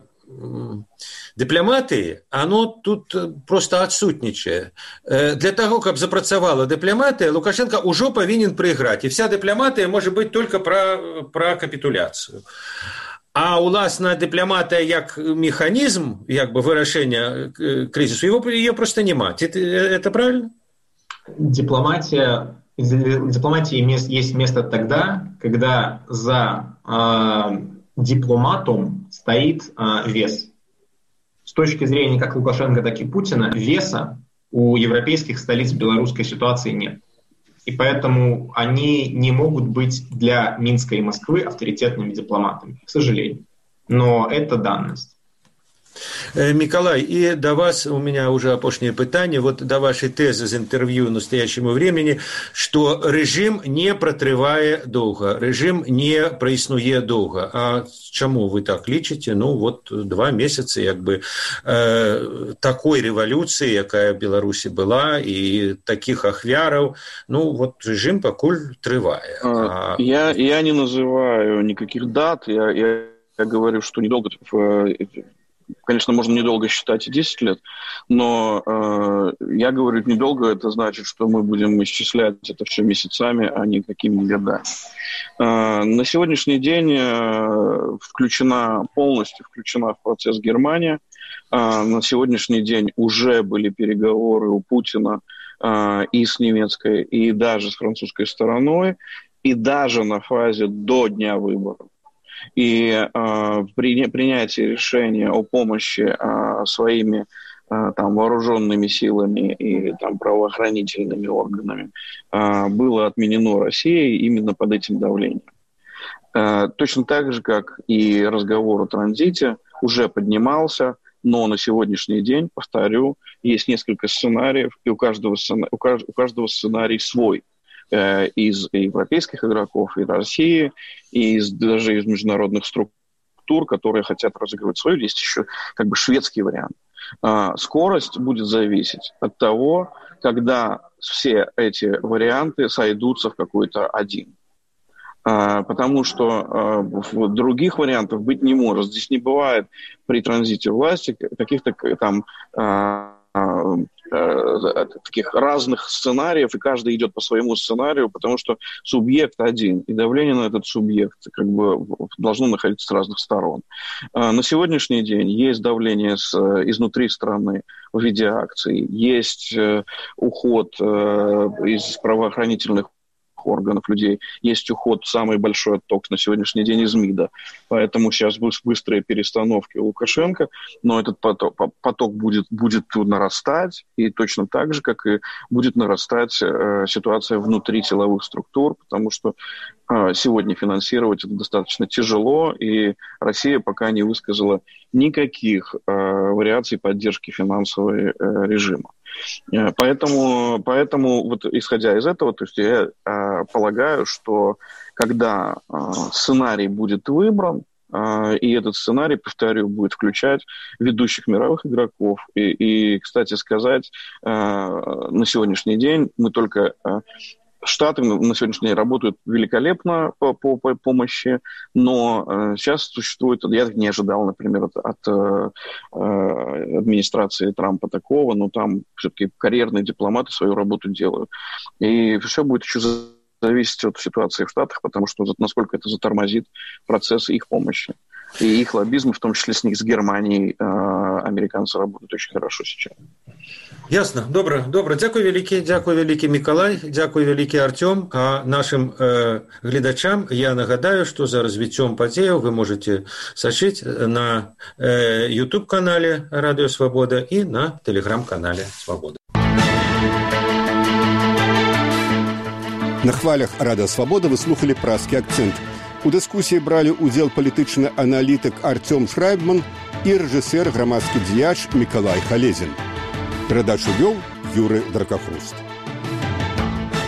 дыпламатыі, оно тут просто адсутнічае. Для того, каб запрацавала дыпламатыя, Лукашенко ўжо павінен прайграць, і вся дыпламатыя можа быць только пра, пра капітуляцыю. А уласна дыпламатыя як механізм, як бы вырашэння крызісу, его, ее просто няма. Это, это правильно? Дипломатия, дипломатии есть место тогда, когда за э, дипломатом стоит э, вес. С точки зрения как Лукашенко, так и Путина, веса у европейских столиц белорусской ситуации нет. И поэтому они не могут быть для Минска и Москвы авторитетными дипломатами, к сожалению. Но это данность. Миколай, и до вас у меня уже апошнее пытание, вот до вашей тезы из интервью настоящему времени, что режим не протрывае долго, режим не происнуе долго. А чему вы так лічите? Ну, вот два месяца, как бы, э, такой революции, якая в Беларуси была, и таких ахвяров, ну, вот режим покуль трывае. А... Я, я не называю никаких дат, я, я, я говорю, что недолго... Конечно, можно недолго считать и десять лет, но э, я говорю недолго, это значит, что мы будем исчислять это все месяцами, а не какими годами. Э, на сегодняшний день э, включена полностью, включена в процесс Германия. Э, на сегодняшний день уже были переговоры у Путина э, и с немецкой, и даже с французской стороной, и даже на фазе до дня выборов. И э, при, принятие решения о помощи э, своими э, там, вооруженными силами и там, правоохранительными органами э, было отменено Россией именно под этим давлением. Э, точно так же, как и разговор о транзите уже поднимался, но на сегодняшний день, повторю, есть несколько сценариев, и у каждого, у каждого сценарий свой. Из европейских игроков, и России, и из, даже из международных структур, которые хотят разыгрывать свою. Есть еще как бы шведский вариант. А, скорость будет зависеть от того, когда все эти варианты сойдутся в какой-то один. А, потому что а, других вариантов быть не может. Здесь не бывает при транзите власти каких-то там... А, таких разных сценариев, и каждый идет по своему сценарию, потому что субъект один, и давление на этот субъект как бы должно находиться с разных сторон. На сегодняшний день есть давление с, изнутри страны в виде акций, есть уход из правоохранительных органов людей, есть уход, самый большой отток на сегодняшний день из МИДа. Поэтому сейчас будут быстрые перестановки у Лукашенко, но этот поток, поток будет, будет нарастать, и точно так же, как и будет нарастать э, ситуация внутри силовых структур, потому что э, сегодня финансировать это достаточно тяжело, и Россия пока не высказала никаких э, вариаций поддержки финансового э, режима. Поэтому, поэтому вот исходя из этого, то есть я э, полагаю, что когда э, сценарий будет выбран, э, и этот сценарий, повторю, будет включать ведущих мировых игроков, и, и кстати сказать, э, на сегодняшний день мы только... Э, Штаты на сегодняшний день работают великолепно по, по, по помощи, но э, сейчас существует, я не ожидал, например, от, от э, администрации Трампа такого, но там все-таки карьерные дипломаты свою работу делают. И все будет еще зависеть от ситуации в Штатах, потому что насколько это затормозит процесс их помощи. И их лоббизм, в том числе с них, с Германией, американцы работают очень хорошо сейчас. Ясно. Добре, добре. Дякую великі, дякую великі Миколай, дякую великі Артём. А нашим э, глядачам я нагадаю, что за развитием падзеяў вы можете сачыць на э, YouTube-канале Радио Свобода и на Telegram-канале Свобода. На хвалях Радио Свобода вы слухали пражскі акцент. У дыскусіі бралі ўдзел палітычны аналітык Артём Шрайбман і рэжысэр, грамадскі дзеяч Миколай Халезін. Перадачу вёў Юры Дракахруст.